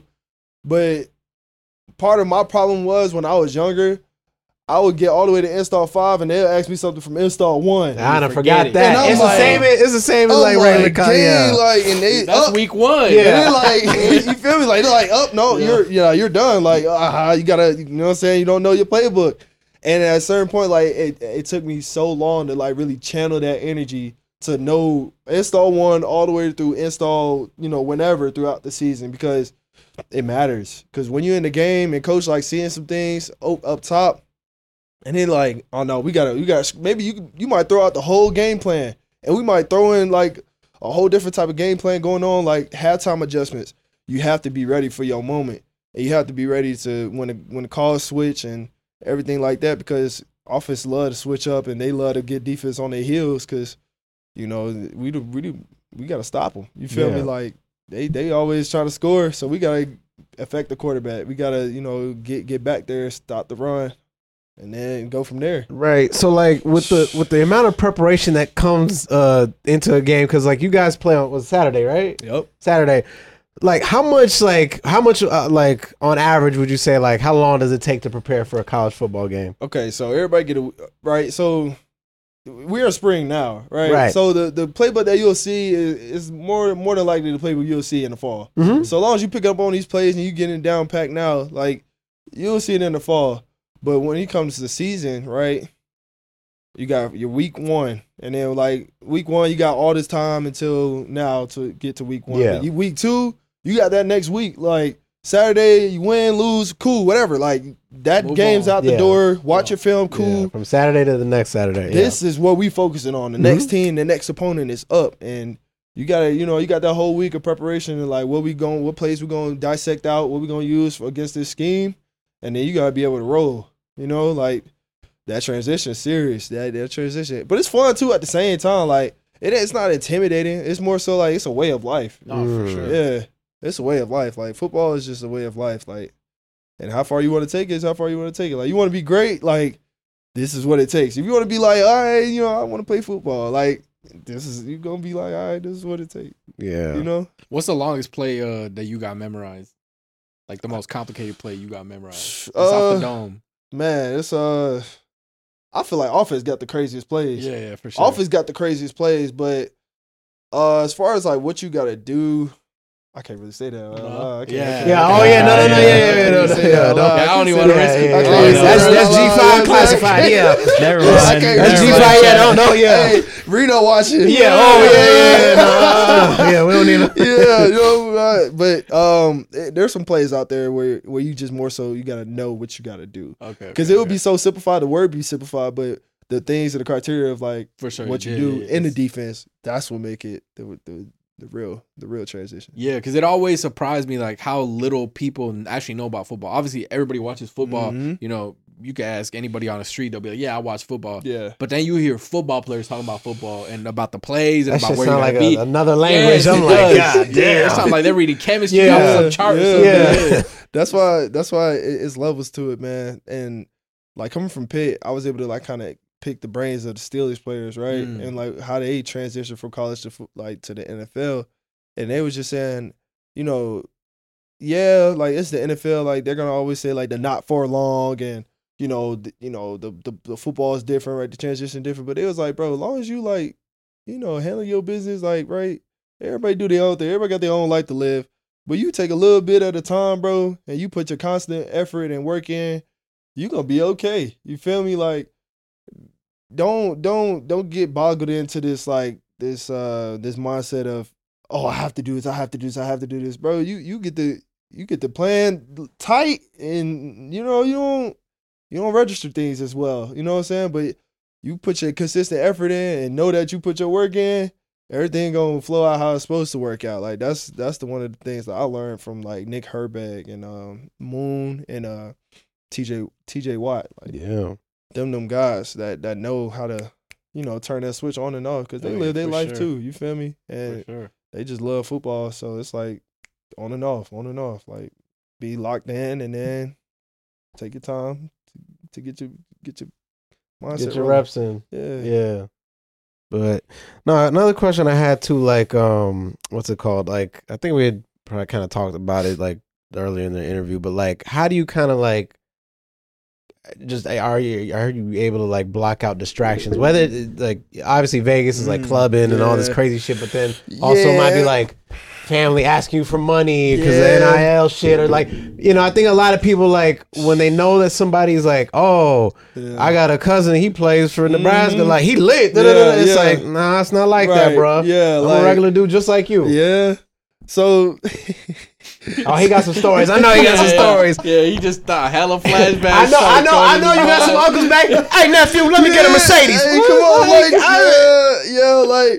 But part of my problem was when I was younger, I would get all the way to install five, and they'll ask me something from install one. I done forget forgot it. that. And I'm It's like- the same. It's the same as I'm like regular like, con- dang, yeah. like, and they That's up, week one. Yeah. and then like you feel me, like they're like, up, no, Yeah. you're yeah, you're done. Like, uh, you gotta, you know what I'm saying? You don't know your playbook, and at a certain point, like it, it took me so long to like really channel that energy to know install one all the way through install, you know, whenever throughout the season because it matters. Because when you're in the game and coach like seeing some things up, up top, and then like, oh no, we gotta, we gotta, maybe you you might throw out the whole game plan, and we might throw in like a whole different type of game plan going on, like halftime adjustments. You have to be ready for your moment, and you have to be ready to when the when the calls switch and everything like that because offense love to switch up and they love to get defense on their heels because. You know, we do, we do, we gotta stop them. You feel me? Yeah. Like they, they always try to score, so we gotta affect the quarterback. We gotta, you know, get get back there, stop the run, and then go from there. Right. So like with the with the amount of preparation that comes uh into a game, because like you guys play on was Saturday, right? Yep. Saturday. Like how much like how much uh, like on average would you say like how long does it take to prepare for a college football game? Okay, so everybody get a right. So we're in spring now, right? Right. So the, the playbook that you'll see is, is more more than likely the playbook you'll see in the fall. Mm-hmm. So long as you pick up on these plays and you get it down packed now, like you'll see it in the fall. But when it comes to the season, right? You got your week one, and then like week one, you got all this time until now to get to week one. Yeah. But you, week two, you got that next week. Like Saturday, you win, lose, cool, whatever. Like that Move game's on. out the Yeah. door. Watch Yeah. your film, cool. Yeah, from Saturday to the next Saturday. This is what we focusing on. The Mhm. next team, the next opponent is up, and you gotta, you know, you got that whole week of preparation and like what we going, what plays we gonna dissect out, what we gonna use for, against this scheme, and then you gotta be able to roll. You know, like that transition is serious. That that transition, but it's fun too at the same time. Like it, it's not intimidating. It's more so like it's a way of life. No, for Mm. sure. Yeah, it's a way of life. Like football is just a way of life. Like, and how far you want to take it is how far you want to take it. Like you want to be great. Like this is what it takes. If you want to be like, all right, you know, I want to play football. Like this is you gonna be like, all right, this is what it takes. yeah. You know, What's the longest play uh, that you got memorized? Like the most complicated play you got memorized? It's Uh, off the dome. man, it's uh, I feel like offense got the craziest plays. Yeah, yeah, for sure. Offense got the craziest plays, but uh, as far as like what you gotta do, I can't really say that. Uh, No. I can't, Yeah. I can't- Yeah, I oh, can't- yeah, no, no, no, yeah, yeah, yeah, no, I no, can't say yeah, that no. out loud. Yeah, I don't even can't wanna say risk it. that. I I can't can't say that's that that's out G loud. five Yeah, classified. I Yeah, Never can't- I mind. can't that's say G that. five. Yeah, don't know. Yeah, Hey, Reno watching. yeah. Oh yeah, yeah, yeah. No, uh, yeah, we don't need. To- yeah, you know, uh, but um, eh, there's some plays out there where where you just more so you gotta know what you gotta do Okay. because okay, it would okay. be so simplified. The word be simplified, but the things and the criteria of like for sure what you yeah, do yeah, yeah. in the It's- defense, that's what make it the the, the real the real transition. Yeah, because it always surprised me like how little people actually know about football. Obviously, everybody watches football. Mhm. You know, you can ask anybody on the street; they'll be like, "Yeah, I watch football." Yeah, But then you hear football players talking about football and about the plays and That about shit where you're sound gonna like be. a, another language. Yes, I'm it like, does. God Yeah, damn. it sounds like they're reading chemistry Yeah. off some chart or Yeah. something. Yeah. Yeah. that's why that's why it, it's levels to it, man. And like coming from Pitt, I was able to like kind of pick the brains of the Steelers players, right, Mm. and like how they transition from college to fo- like to the N F L, and they was just saying, you know, yeah, like it's the N F L, like they're gonna always say like the not for long, and you know, the, you know the, the the football is different, right, the transition different, but it was like, bro, as long as you like, you know, handle your business, like right, everybody do their own thing, everybody got their own life to live. But you take a little bit at a time, bro, and you put your constant effort and work in, you gonna be okay. You feel me? Like, don't don't don't get boggled into this like this uh this mindset of, oh, I have to do this, I have to do this, I have to do this, bro. You you get the you get the plan tight, and you know you don't you don't register things as well. You know what I'm saying? But you put your consistent effort in and know that you put your work in, everything gonna flow out how it's supposed to work out. Like that's that's the one of the things that I learned from like Nick Herbig and um, Moon and uh, T J T J Watt. Like Yeah. them them guys that that know how to, you know, turn that switch on and off because they Oh, yeah, live their for life sure. too. You feel me? For And sure. they just love football, so it's like on and off, on and off. Like be locked in and then take your time to, to get your get your mindset. Get your rolling. reps in. Yeah. Yeah. But no, another question I had too, like, um, what's it called? Like, I think we had probably kind of talked about it like earlier in the interview, but like, how do you kind of like just are you are you able to like block out distractions? Whether it, like obviously Vegas is like Mm, clubbing and all this yeah. crazy shit, but then also might be Yeah. like family asking you for money because Yeah. of N I L shit, or like, you know, I think a lot of people like when they know that somebody's like, oh, Yeah. I got a cousin, he plays for Nebraska, Mhm. like he lit. Yeah, it's yeah. like, nah, it's not like that, Right. bro. Yeah, I'm like- a regular dude just like you. Yeah. So Oh, he got some stories. I know he got some stories. Yeah, he just thought hella flashbacks. I know, I know, I know. You got some uncles back. Hey, nephew, let me get a Mercedes. Hey, come on, Like, like, I- yeah, yeah, like,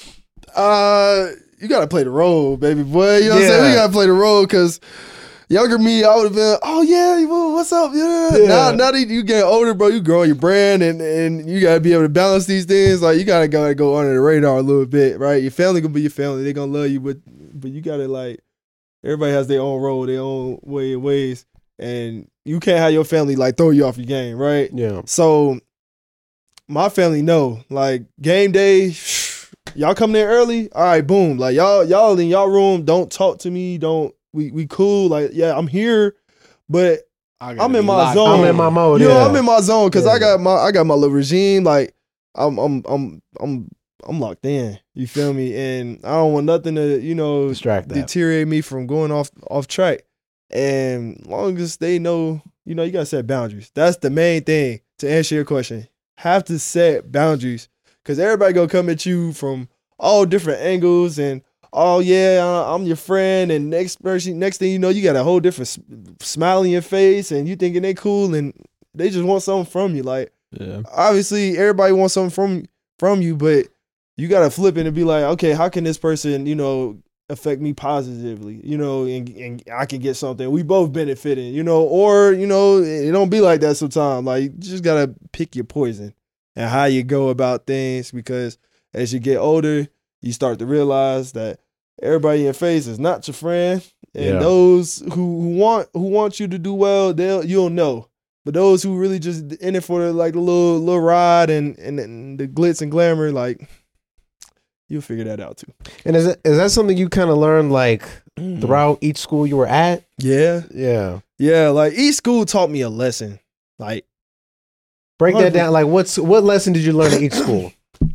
uh, you gotta play the role, baby boy. You know what I'm saying? Yeah. We gotta play the role because younger me, I would have been, oh yeah, well, what's up? Yeah. Yeah. Now, now that you get older, bro, you growing your brand and and you gotta be able to balance these things. Like you gotta gotta go under the radar a little bit, right? Your family gonna be your family. They gonna love you, but but you gotta like. Everybody has their own role, their own way of ways, and you can't have your family like throw you off your game, right? Yeah. So my family know, like game day, y'all come there early, all right, boom. Like y'all, y'all in y'all room, don't talk to me, don't we we cool. Like, yeah, I'm here, but I gotta I'm in be my locked zone. I'm in my mode. you know, yeah. I'm in my zone because I Yeah. got my I got my little regime. Like I'm I'm I'm I'm I'm locked in. You feel me? And I don't want nothing to, you know, Distract that. deteriorate me from going off off track. And long as they know, you know, you gotta set boundaries. That's the main thing to answer your question. Have to set boundaries because everybody gonna come at you from all different angles and oh yeah, uh, I'm your friend. And next person, next thing you know, you got a whole different s- smile on your face and you thinking they cool and they just want something from you. Like Yeah. obviously everybody wants something from from you, but you gotta flip it and be like, okay, how can this person, you know, affect me positively, you know, and, and I can get something. We both benefiting, you know, or, you know, it don't be like that sometimes. Like you just gotta pick your poison and how you go about things because as you get older, you start to realize that everybody in your face is not your friend. And Yeah. those who, who want who want you to do well, they'll you'll know. But those who really just in it for the, like the little little ride and, and and the glitz and glamour, like you'll figure that out too. And is it, is that something you kind of learned like throughout each school you were at? Yeah, Yeah. yeah. Like each school taught me a lesson. Like Break one that hundred down. Like, what's what lesson did you learn at each school?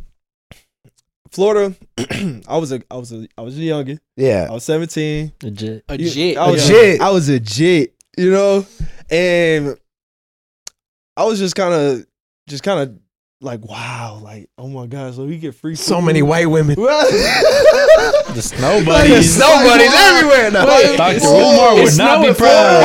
Florida, I was a I was a I was a youngin. I Yeah. was seventeen. Legit. A You- jit. I was A jit. I was a jit, you know, and I was just kind of, just kind of like, wow, like, oh my gosh, so we get free. So food. many white women. The snow Like, buddies. snow buddies everywhere now. Like, Doctor oh, Umar would it's not be snowing,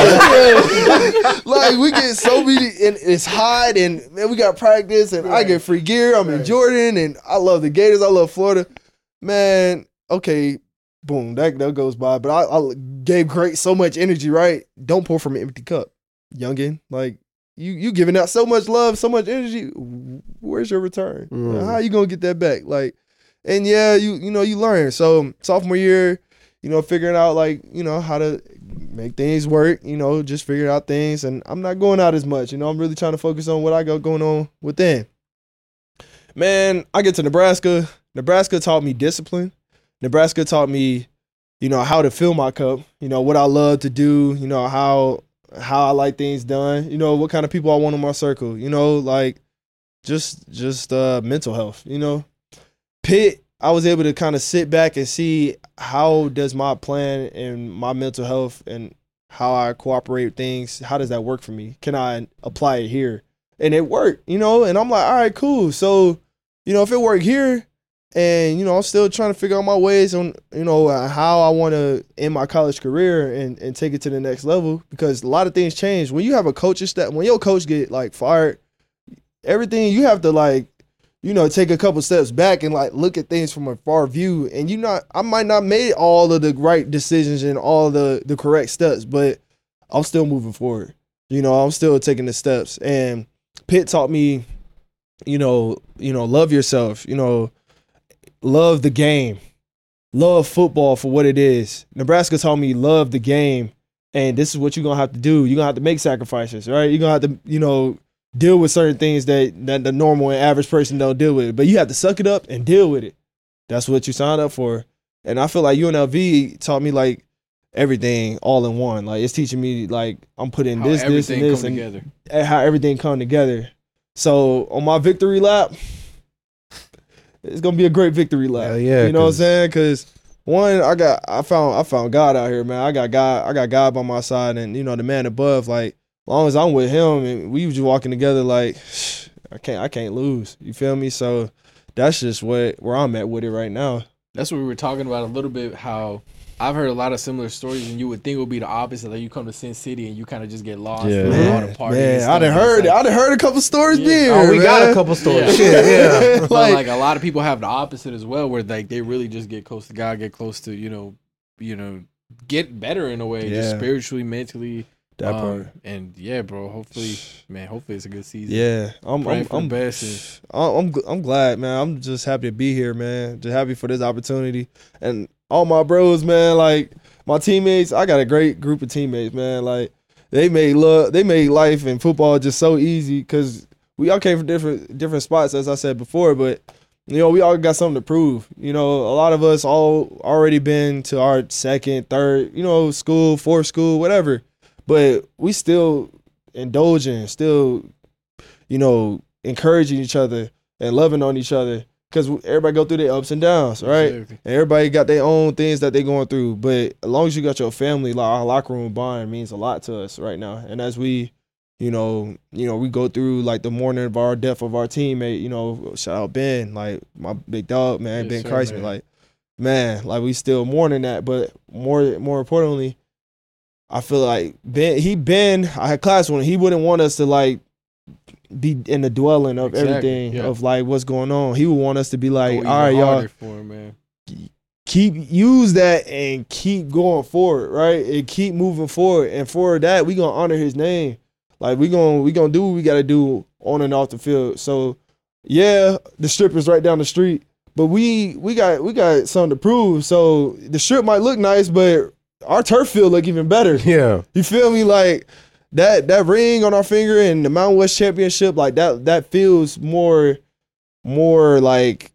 proud. bro. Like we get so many, and it's hot, and man, we got practice, and I get free gear. I'm in Jordan, and I love the Gators. I love Florida, man. Okay, boom, that that goes by. But I, I gave great so much energy. Right, don't pour from an empty cup, youngin. Like you, you giving out so much love, so much energy. Where's your return? Mm. How you gonna get that back? Like, and yeah, you you know you learn. So sophomore year, you know, figuring out like you know how to make things work. You know, just figuring out things, and I'm not going out as much. You know, I'm really trying to focus on what I got going on within. Man, I get to Nebraska. Nebraska taught me discipline. Nebraska taught me, you know, how to fill my cup. You know, what I love to do. You know, how how I like things done. You know, what kind of people I want in my circle. You know, like just just uh, mental health. You know, Pitt. I was able to kind of sit back and see how does my plan and my mental health and how I cooperate with things. How does that work for me? Can I apply it here? And it worked. You know, and I'm like, all right, cool. So, you know, if it worked here, And, you know, I'm still trying to figure out my ways on, you know, how I want to end my college career and, and take it to the next level, because a lot of things change. When you have a coaching staff, when your coach get, like, fired, everything, you have to, like, you know, take a couple steps back and, like, look at things from a far view. And you not, I might not made all of the right decisions and all the, the correct steps, but I'm still moving forward. You know, I'm still taking the steps. And Pitt taught me, you know, you know, love yourself, you know, love the game, love football for what it is. Nebraska taught me love the game, and this is what you're going to have to do. You're going to have to make sacrifices, right? You're going to have to, you know, deal with certain things that, that the normal and average person don't deal with. But you have to suck it up and deal with it. That's what you signed up for. And I feel like U N L V taught me, like, everything all in one. Like, it's teaching me, like, I'm putting How this, this, and everything this, come and together. and how everything come together. So on my victory lap, it's gonna be a great victory lap. Hell yeah, you know what I'm 'cause- saying? Because one, I got, I found, I found God out here, man. I got God, I got God by my side, and you know the man above. Like, as long as I'm with him, and we was just walking together, like, I can't, I can't lose. You feel me? So that's just what where I'm at with it right now. That's what we were talking about a little bit, how I've heard a lot of similar stories, and you would think it would be the opposite. Like, you come to Sin City and you kind of just get lost Yeah. in Man, all the parties. man, and I stuff. done heard, It's like- I done heard a couple stories Yeah. being. Oh, we got man. a couple stories. Yeah. Shit, yeah. But like, like a lot of people have the opposite as well, where like they really just get close to God, get close to, you know, you know, get better in a way, just Yeah. spiritually, mentally. that um, part. And yeah, bro. Hopefully, man. Hopefully it's a good season. Yeah, I'm, Praying I'm, for the I'm, best and- I'm, I'm, gl- I'm glad, man. I'm just happy to be here, man. Just happy for this opportunity, and all my bros, man. Like my teammates, I got a great group of teammates, man. Like they made love, they made life and football just so easy, because we all came from different, different spots, as I said before, but. You know, we all got something to prove. You know, a lot of us all already been to our second, third, you know, school, fourth school, whatever. But we still indulging, still, you know, encouraging each other and loving on each other, because everybody go through their ups and downs, right? Exactly. And everybody got their own things that they going through. But as long as you got your family, like our locker room bond means a lot to us right now. And as we, you know, you know, we go through like the mourning of our death of our teammate, you know, shout out Ben, like my big dog, man, Yes, Ben sir, Kreisman, man. like, man, like we still mourning that. But more, more importantly, I feel like Ben, he Ben, I had class with him. He wouldn't want us to like be in the dwelling of Exactly, everything yeah. of like what's going on. He would want us to be like, Go even all right, y'all, harder for him, man. keep use that and keep going forward, right? And keep moving forward. And for that, we gonna honor his name. Like we gonna we gonna do what we gotta do on and off the field. So yeah, the strip is right down the street, but we we got we got something to prove. So the strip might look nice, but our turf field look even better. Yeah. You feel me? Like that that ring on our finger and the Mountain West Championship, like that that feels more more like,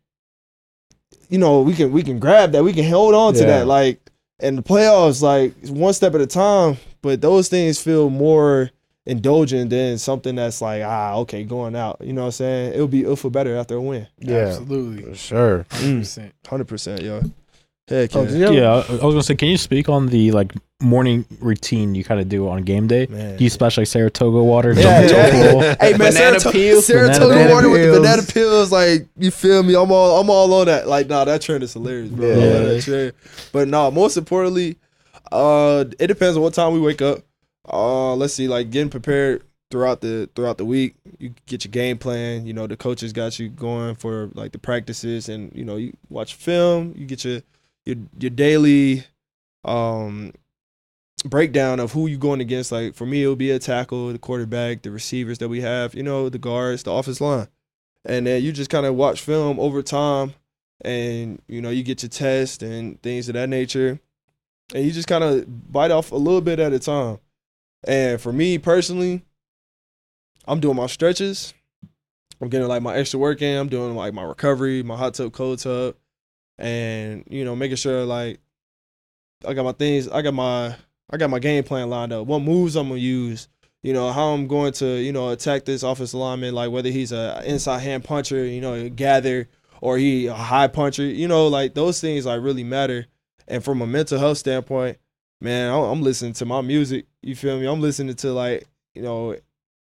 you know, we can we can grab that, we can hold on to Yeah. that. Like, and the playoffs, like it's one step at a time, but those things feel more indulgent than something that's like, ah, okay, going out. You know what I'm saying? It'll be it'll feel better after a win. Yeah. Absolutely. For sure. one hundred percent. Hundred percent, yo. Heck Oh, yeah. did you ever- Yeah, I I was gonna say, can you speak on the like morning routine you kind of do on game day? Man. Do you splash like Saratoga water? Yeah, Jump yeah. into a pool? Hey man, Banana Saratoga, peel. Saratoga Banana water with the peels. banana peels, like you feel me? I'm all I'm all on that. Like, nah, that trend is hilarious, bro. I Yeah. love that trend. But nah, most importantly, uh, it depends on what time we wake up. Uh, let's see, like getting prepared throughout the throughout the week. You get your game plan. You know, the coaches got you going for like the practices, and you know, you watch film. You get your your your daily um breakdown of who you going against. Like for me, it'll be a tackle, the quarterback, the receivers that we have, you know, the guards, the offensive line. And then you just kind of watch film over time, and you know, you get your test and things of that nature. And you just kind of bite off a little bit at a time. And for me personally, I'm doing my stretches. I'm getting like my extra work in. I'm doing like my recovery, my hot tub, cold tub, and you know, making sure like I got my things, I got my I got my game plan lined up. What moves I'm gonna use, you know, how I'm going to, you know, attack this offensive lineman, like whether he's a inside hand puncher, you know, gather, or he a high puncher, you know, like those things like really matter. And from a mental health standpoint, man, I'm I'm listening to my music. You feel me? I'm listening to like, you know,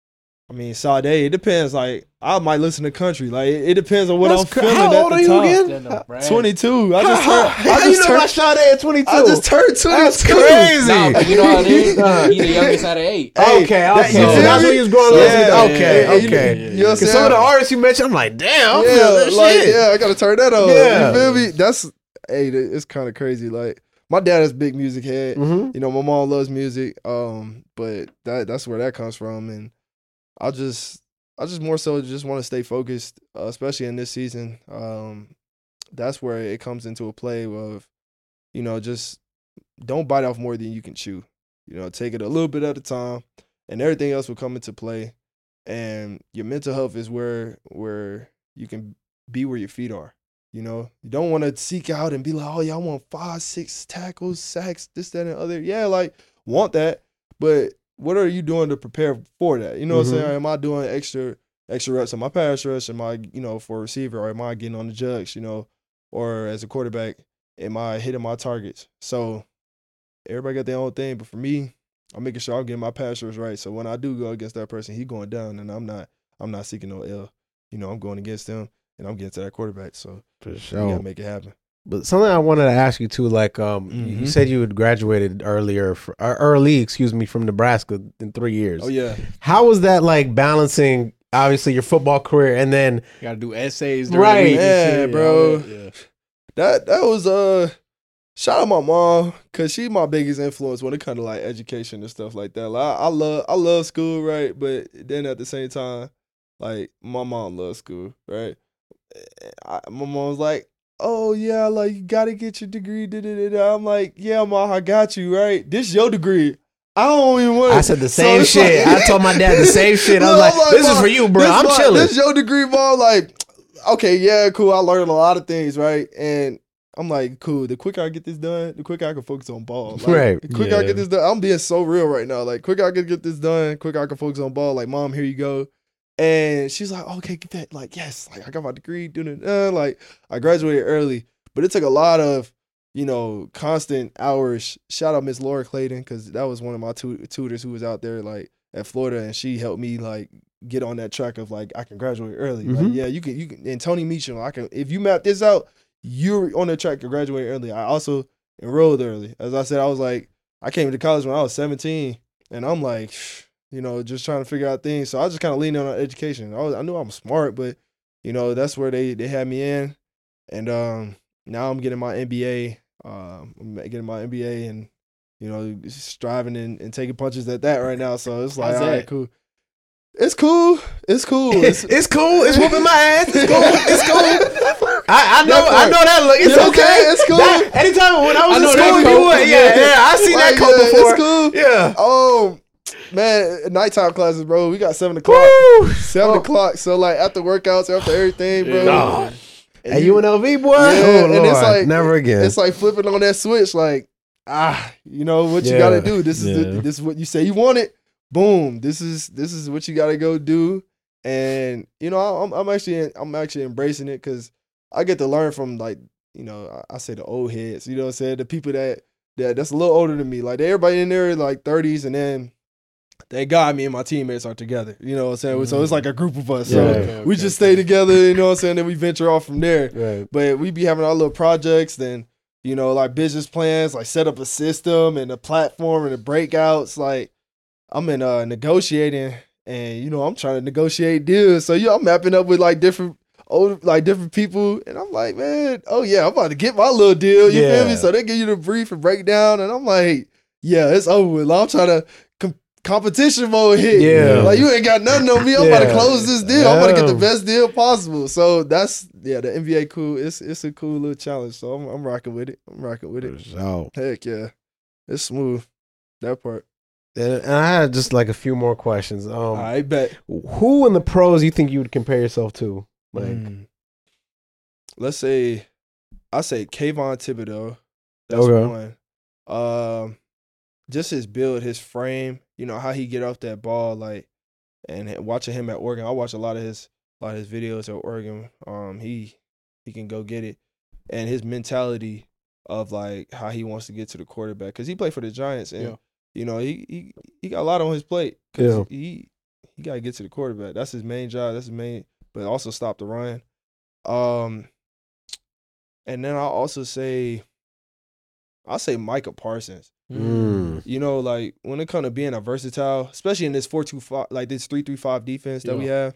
I mean, Sade, it depends. Like, I might listen to country. Like, it, it depends on what That's I'm cra- feeling how at old the are you time. again? twenty-two. I just How, turned. how, I how you just know turned. about Sade at twenty-two? I just turned That's twenty-two. crazy. Nah, but you know how it is? Uh, He the youngest out of eight. Hey, okay, that- okay. you So feel that's me? when you was growing So, up. yeah, okay, yeah, you- okay. You know what I'm Because saying? some of the artists you mentioned, I'm like, damn, I feel yeah, that like, shit. yeah, I gotta turn that on. Yeah. You feel me? That's hey, that- it's kind of crazy. Like, my dad is a big music head. Mm-hmm. You know, my mom loves music. Um, but that that's where that comes from, and I just I just more so just want to stay focused, uh, especially in this season. Um, that's where it comes into a play of, you know, just don't bite off more than you can chew. You know, take it a little bit at a time, and everything else will come into play. And your mental health is where where you can be where your feet are. You know, you don't want to seek out and be like, oh yeah, I want five, six tackles, sacks, this, that, and other. Yeah, like want that, but what are you doing to prepare for that? You know what Mhm. I'm saying? Am I doing extra extra reps on my pass rush? Am I, you know, for a receiver, or am I getting on the jugs? You know, or as a quarterback, am I hitting my targets? So everybody got their own thing, but for me, I'm making sure I'm getting my pass rush right. So when I do go against that person, he going down, and I'm not I'm not seeking no L. You know, I'm going against them, and I'm getting to that quarterback. So For we sure. gotta make it happen. But something I wanted to ask you too, like um, you- you Mhm. said you had graduated earlier, fr- or early, excuse me, from Nebraska in three years. Oh yeah, How was that like balancing, obviously, your football career and then You gotta do essays, during Right. The week and Yeah, shit, bro. all that, yeah. that that was uh, shout out my mom, cause she my biggest influence when it comes to like education and stuff like that. Like I, I love I love school, right? But then at the same time, like my mom loves school, right? I, my mom was like, oh yeah, like you gotta get your degree. Da, da, da, da. I'm like, yeah, ma, I got you, right? This your degree. I don't even want. I said the So same it's shit. like- I told my dad the same shit. I was Look, like, I'm this is "Mom, for you, bro. this I'm my- chilling. This your degree, mom. Like, okay, yeah, cool. I learned a lot of things, right? And I'm like, cool. The quicker I get this done, the quicker I can focus on ball. Like, Right. The quicker I Yeah. get this done, I'm being so real right now. Like, quicker I can get this done, quicker I can focus on ball. Like, mom, here you go. And she's like, okay, get that. Like, yes, like I got my degree, doing it. Uh, like, I graduated early, but it took a lot of, you know, constant hours. Shout out Miss Laura Clayton, because that was one of my tu- tutors who was out there like at Florida, and she helped me like get on that track of like I can graduate early. Like, Mhm. yeah, you can. You can. And Tony Meacham, I can. If you map this out, you're on the track to graduate early. I also enrolled early. As I said, I was like, I came to college when I was seventeen, and I'm like, you know, just trying to figure out things. So I just kind of leaned on education. I was, I knew I'm smart, but you know, that's where they they had me in, and um, now I'm getting my M B A. Um, I'm getting my M B A, and you know, striving and, and taking punches at that right now. So it's like, How's all right, that? cool. It's cool. It's cool. It's, It's, cool. It's whooping my ass. It's cool. It's cool. I, I know. That I part. know that look. It's Yeah, okay. okay, it's cool. That- anytime when I was I in know school, that you coat. would. Yeah, yeah. I seen Like, that coat yeah, before. It's cool. Yeah. Oh man, nighttime classes, bro. We got seven o'clock. Woo. Seven Oh. o'clock. So like after workouts, after everything, bro. No. And At you- U N L V, boy. Yeah, oh, and Lord. it's like- Never again. It's like flipping on that switch, like, ah, you know what you Yeah. gotta do. This is the, Yeah. this is what you say you want it. Boom. This is this is what you gotta go do. And you know, I'm I'm actually I'm actually embracing it because I get to learn from like, you know, I, I say the old heads, you know what I'm saying? The people that that that's a little older than me. Like everybody in there like thirties, and then thank God me and my teammates are together. You know what I'm saying? So it's like a group of us. So Yeah. Okay, we okay, just okay. stay together, you know what I'm saying? Then we venture off from there. right. But we be having our little projects, then, you know, like business plans, like set up a system and a platform and the breakouts. Like I'm in uh negotiating, and you know, I'm trying to negotiate deals. So yeah, I'm mapping up with like different old like different people, and I'm like, man, oh yeah, I'm about to get my little deal. You feel me? Yeah. So they give you the brief and breakdown, and I'm like, yeah, it's over with. Like, I'm trying to com- competition mode hit. Yeah. Like you ain't got nothing on me. I'm about to Yeah. close this deal. I'm about to get the Yeah. best deal possible. So that's yeah, the N B A cool. It's it's a cool little challenge. So I'm I'm rocking with it. I'm rocking with it. So, Heck yeah, it's smooth. That part. and and I had just like a few more questions. Um, I bet. who in the pros you think you would compare yourself to? Like, Mm. Let's say, I say Kayvon Thibodeau. That's Okay. one. Um, just his build, his frame. You know how he get off that ball, like, and watching him at Oregon. I watch a lot of his, a lot of his videos at Oregon. Um, he he can go get it, and his mentality of like how he wants to get to the quarterback because he played for the Giants, and Yeah. you know he he he got a lot on his plate because Yeah. he he got to get to the quarterback. That's his main job. That's his main, but also stop the run. Um, and then I'll also say, I'll say Micah Parsons. Mm. You know, like when it comes to being a versatile, especially in this four two five, like this three three five defense that Yeah. we have,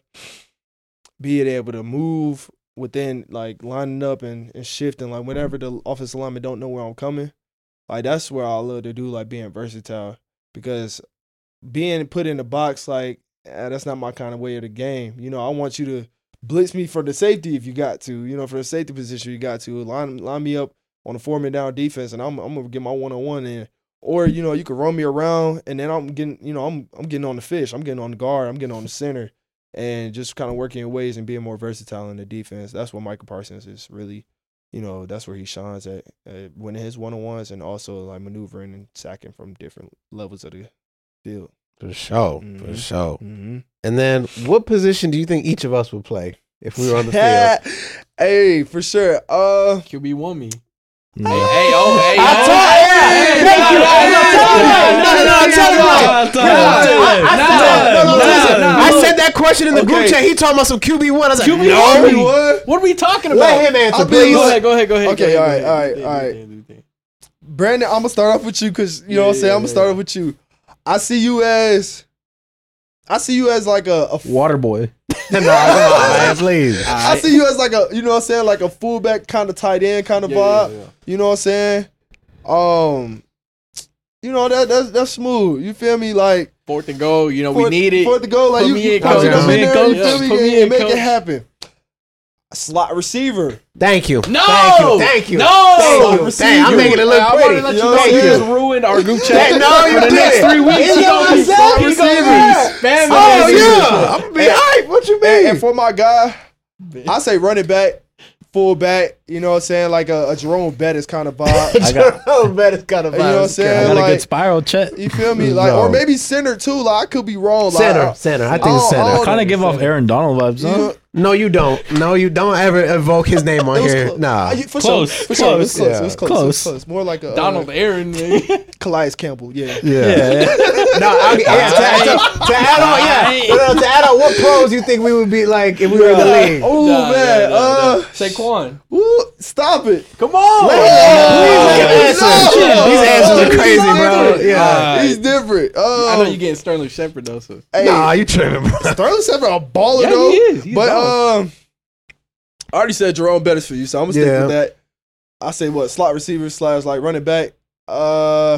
being able to move within, like lining up and, and shifting, like whenever the offensive linemen don't know where I'm coming, like that's where I love to do, like being versatile, because being put in the box, like eh, that's not my kind of way of the game. You know, I want you to blitz me for the safety if you got to. You know, for the safety position you got to line line me up on a four man down defense, and I'm I'm gonna get my one on one in. Or, you know, you can run me around and then I'm getting, you know, I'm I'm getting on the fish. I'm getting on the guard. I'm getting on the center and just kind of working in ways and being more versatile in the defense. That's what Micah Parsons is really, you know, that's where he shines at, at winning his one-on-ones and also like maneuvering and sacking from different levels of the field. For sure. For Mhm. sure. Mm-hmm. And then what position do you think each of us would play if we were on the field? Hey, for sure. Uh, Q B one me. Hey, hey, oh, hey, I oh. told- Hey, Thank you. hey, No, no, tell him right. No, no, no, tell him right. Nah, No, I- I nah, said- no, no, nah, listen. nah. I said that question in the group Okay. chat. He talking about some Q B one. I was like, Q B no. one? me what? What are we talking about? Let him answer, I'll be please. Go ahead, go ahead, go ahead. Okay, go all ahead, right, go all ahead. right, Do all your right. thing, do your thing. Brandon, I'm gonna start off with you because you know what I'm Yeah, saying. I'm yeah, gonna start yeah. off with you. I see you as, I see you as like a, a Water boy. Nah, come on, man, please. I see you as like a, you know what I'm saying, like a fullback kind of tight end kind of Yeah, vibe. yeah, yeah. You know what I'm saying? Um, you know that that's that's smooth. You feel me? Like Fourth and goal, you know, we fourth- need it. fourth to go. Like Put you, me you in, put coach. them Put me in in, there. You coach. feel me? Put me And in, make coach. it happen. Slot receiver. Thank you. No! Thank you. Thank you. No! Thank you. Receiver. Dang, I'm making it look I wanted pretty. to let You you know know what he I'm just saying? ruined our group chat. Hey, no, you for the did. next three weeks. It's He on gonna be, myself. he gonna Receiver. be spamming Oh, us. yeah. I'm going to be hype. What you And, mean? and for my guy, I say running back, fullback. You know what I'm saying? Like a, a Jerome Bettis kind of vibe. I got, Oh, man, it's kind of You know what I'm saying? I got a like- good spiral check. You feel me? Like, No. or maybe center too. Like, I could be wrong. Like, Center. I- Center. I think Oh, it's center. oh, Kind of give off Aaron Donald vibes, you huh? know, No, you don't. No, you don't ever evoke his name on it was here. close. Nah. Uh, for Close, sure. For sure. It was close. close. It was Yeah. close. It was Close. close. More like a Donald uh, Aaron, man. Calais Campbell. Yeah. Yeah. no, I, yeah, to, to, to add on, yeah. No, no, to add on, what pros you think we would be like if we were in the league? Oh Nah, man. nah, nah, uh, nah. Saquon. woo, stop it. Come on. Please let him answer. No. These answers are He's crazy, bro. different. Yeah. He's different. Uh, I know you're getting Sterling Shepard though, so Hey, Nah, you tripping, bro. Sterling Shepard a baller yeah, though. he is. He's But dog. um, I already said Jerome Bettis for you, so I'm gonna stick Yeah. with that. I say what slot receiver slash like running back. Uh,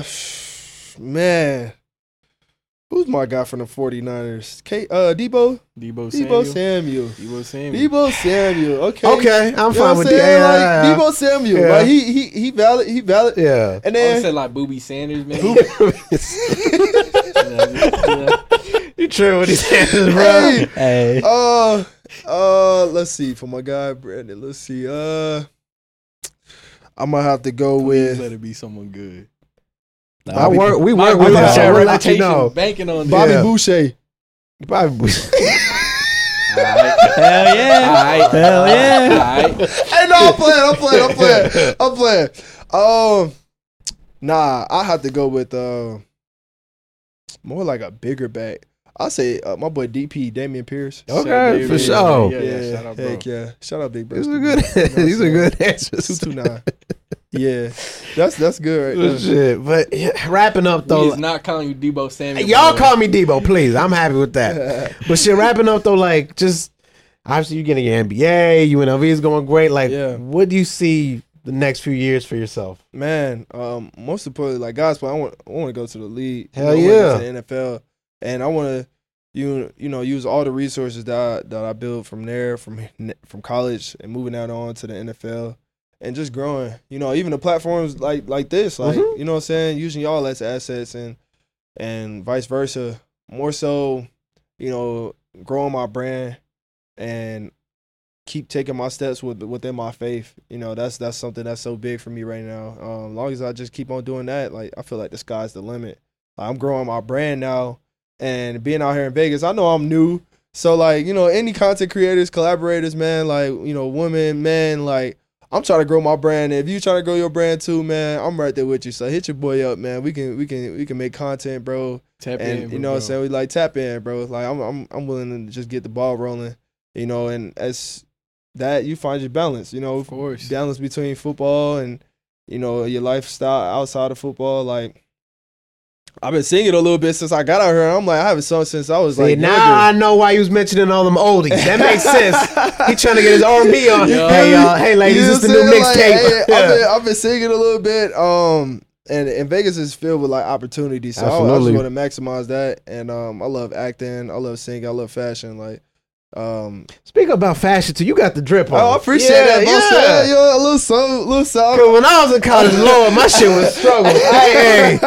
man, who's my guy from the 49ers? K. Uh, Debo. Debo Debo Samuel. Samuel. Debo Samuel. Debo Samuel. Okay. Okay, I'm You know fine what I'm with saying? the yeah, Like yeah, Debo Samuel. Yeah. Like he he he valid. He valid. yeah. And I would then say like Booby Sanders, man. You tripping with these answers, bro? hey, Hey. uh, uh, let's see for my guy Brandon. Let's see. Uh, I might have to go Please with let it be someone good. I work. We My work with group him. chat We'll let you reputation know. banking on Bobby Yeah. Boucher. Bobby. Hell yeah. Alright. Hell yeah. Alright. Hey, no, I'm playing. I'm playing. I'm playing. I'm playing. Um, nah, I have to go with uh, more like a bigger back. I say uh, my boy D P Damian Pierce. Okay, for Yeah, sure. Yeah, yeah, shout out, bro. heck yeah. Shout out, big bro. These are good. These are good answers. Two two nine. Yeah, that's that's good right Good there. shit. But yeah, wrapping up We though, is not calling you Debo Samuel. y'all bro. call me Debo, please. I'm happy with that. But shit, wrapping up though, like just obviously you getting your N B A, U N L V is going great. Like, Yeah. what do you see the next few years for yourself? Man, um, most importantly, like guys, I want I want to go to the league. Hell You know, I wanna go yeah. to the N F L, and I want to you you know use all the resources that I, that I built from there, from from college, and moving out on to the N F L, and just growing. You know, even the platforms like like this, like Mhm. you know what I'm saying, using y'all as assets and and vice versa. More so, you know, growing my brand and keep taking my steps with, within my faith. You know, that's that's something that's so big for me right now. Um, as long as I just keep on doing that, like I feel like the sky's the limit. I'm growing my brand now, and being out here in Vegas, I know I'm new. So like, you know, any content creators, collaborators, man, like, you know, women, men, like I'm trying to grow my brand. If you trying to grow your brand too, man, I'm right there with you. So hit your boy up, man. We can we can we can make content, bro. Tap and in, you know what I'm saying? We like tap in, bro. Like I'm I'm I'm willing to just get the ball rolling, you know, and as that you find your balance, you know, Of course. balance between football and, you know, your lifestyle outside of football. Like I've been singing a little bit since I got out here. I'm like, I haven't sung since I was See, like now younger. I know why you was mentioning all them oldies. That makes sense. He trying to get his R and B on. Yeah. Hey y'all, hey ladies, You know this the what new I'm saying? Like, mixtape. hey, Yeah. I've, been, I've been singing a little bit. Um, and, and Vegas is filled with like opportunities. So I, I just Absolutely. want to maximize that. And um, I love acting. I love singing. I love fashion. Like, um, Speak about fashion too. You got the drip on. oh, I appreciate yeah, that. Bro. Yeah. Yeah, yo, a little something, a little something. Cause when I was in college, Lord, my shit was struggle. Hey, hey.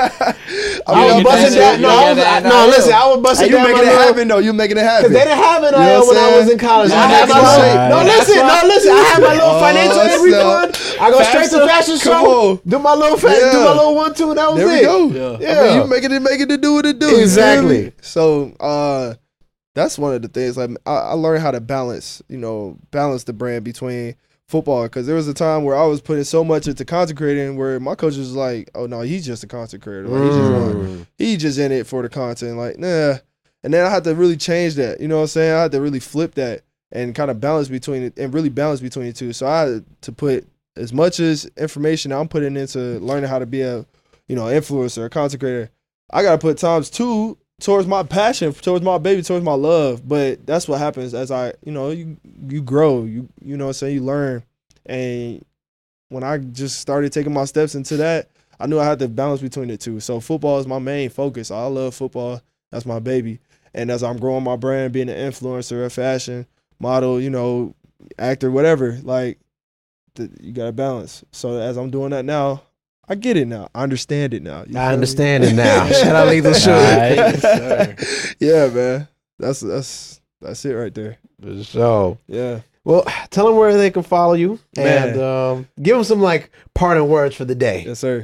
I was you busting got down. that- No, you I was, got I, that no, N I L. listen, I was Hey, busting you down making my it little. happen though. You making it happen. Cause they didn't have it You know uh, what when I'm I was saying? in college. I Yeah, had my that's little, right. no, That's listen, no, listen. I had my little Oh, financial aid snap. refund. I go straight to the fashion Come show, on. do my little fa- do Yeah. my little one two, and that was There we it. go. Yeah. Yeah. I mean, you making it, making it do what it do. you feel Exactly. me? So, uh, that's one of the things. Like, I, I learned how to balance, you know, balance the brand between football. Because there was a time where I was putting so much into content creating, where my coach was like, "Oh no, he's just a content creator. Like, he's just one. Mm. He's just in it for the content." Like, nah. And then I had to really change that. You know what I'm saying? I had to really flip that and kind of balance between it and really balance between the two. So I had to put as much as information I'm putting into learning how to be a, you know, influencer, a content creator. I gotta put times two towards my passion, towards my baby, towards my love. But that's what happens as I, you know, you you grow, you you know what I'm saying, you learn. And when I just started taking my steps into that, I knew I had to balance between the two. So football is my main focus. I love football. That's my baby. And as I'm growing my brand, being an influencer, a fashion model, you know, actor, whatever, like th- you got to balance. So as I'm doing that now, I get it now. I understand it now. You feel I me? understand it now. Shout out Lethal Sugar. Alright. Yes, Yeah, man. That's that's that's it right there. For sure. Yeah. Well, tell them where they can follow you Man. and um, give them some like parting words for the day. Yes, sir.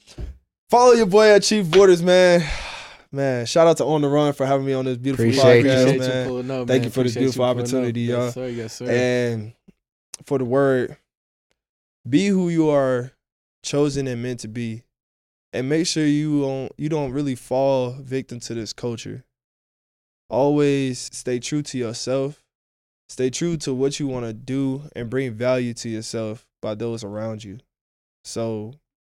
Follow your boy at Chief Borders, man. Man, shout out to On the Run for having me on this beautiful Appreciate you. podcast, Appreciate you man. pulling up, Thank man. you for this Appreciate you beautiful pulling up. opportunity, y'all. Yes, sir. Yes, sir. And for the word, be who you are chosen and meant to be. And make sure you don't you don't really fall victim to this culture. Always stay true to yourself. Stay true to what you want to do and bring value to yourself by those around you. So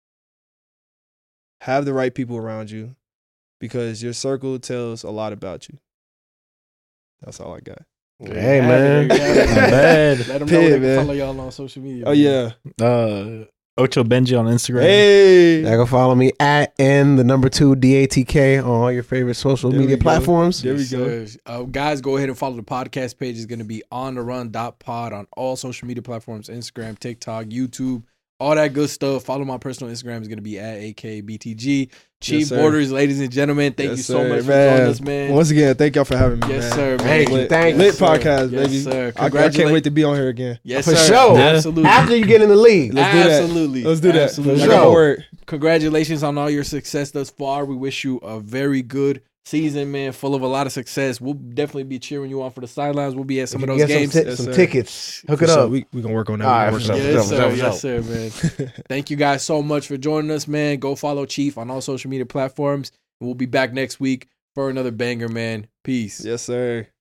have the right people around you because your circle tells a lot about you. That's all I got. Hey, Yeah, man. there you have it. Not bad. Let them know Pit, where they man. can follow y'all on social media. Oh, man. yeah. Uh, Ocho Benji on Instagram. Hey. Y'all can follow me at N, the number two, D A T K on all your favorite social There media we go. platforms. There we Yes, go. sir. Uh, guys, go ahead and follow the podcast page. It's going to be on the run dot pod on all social media platforms, Instagram, TikTok, YouTube, all that good stuff. Follow my personal Instagram. Is going to be at A K B T G. Chief sir. Borders, ladies and gentlemen, thank Yes, you so sir, much for man. joining us, man. Once again, thank y'all for having me, Yes, man. sir, man. Thank you, Lit, thank you. lit Yes, sir. podcast, Yes, baby. sir. I, I can't Congratulate- wait to be on here again. Yes, For sir. sure. Absolutely. After you get in the league. Let's do that. Absolutely. Let's do that. Absolutely. I got my sure. word. Congratulations on all your success thus far. We wish you a very good season, man, full of a lot of success. We'll definitely be cheering you on for the sidelines. We'll be at some If of you those get games. Some, ti- Yes, some sir. tickets. Hook it For sure. up. We we gonna work on that. All right, We for gonna sure. work Yes, on sir. for Yes, sir, man. that. Thank you guys so much for joining us, man. Go follow Chief on all social media platforms. And we'll be back next week for another banger, man. Peace. Yes, sir.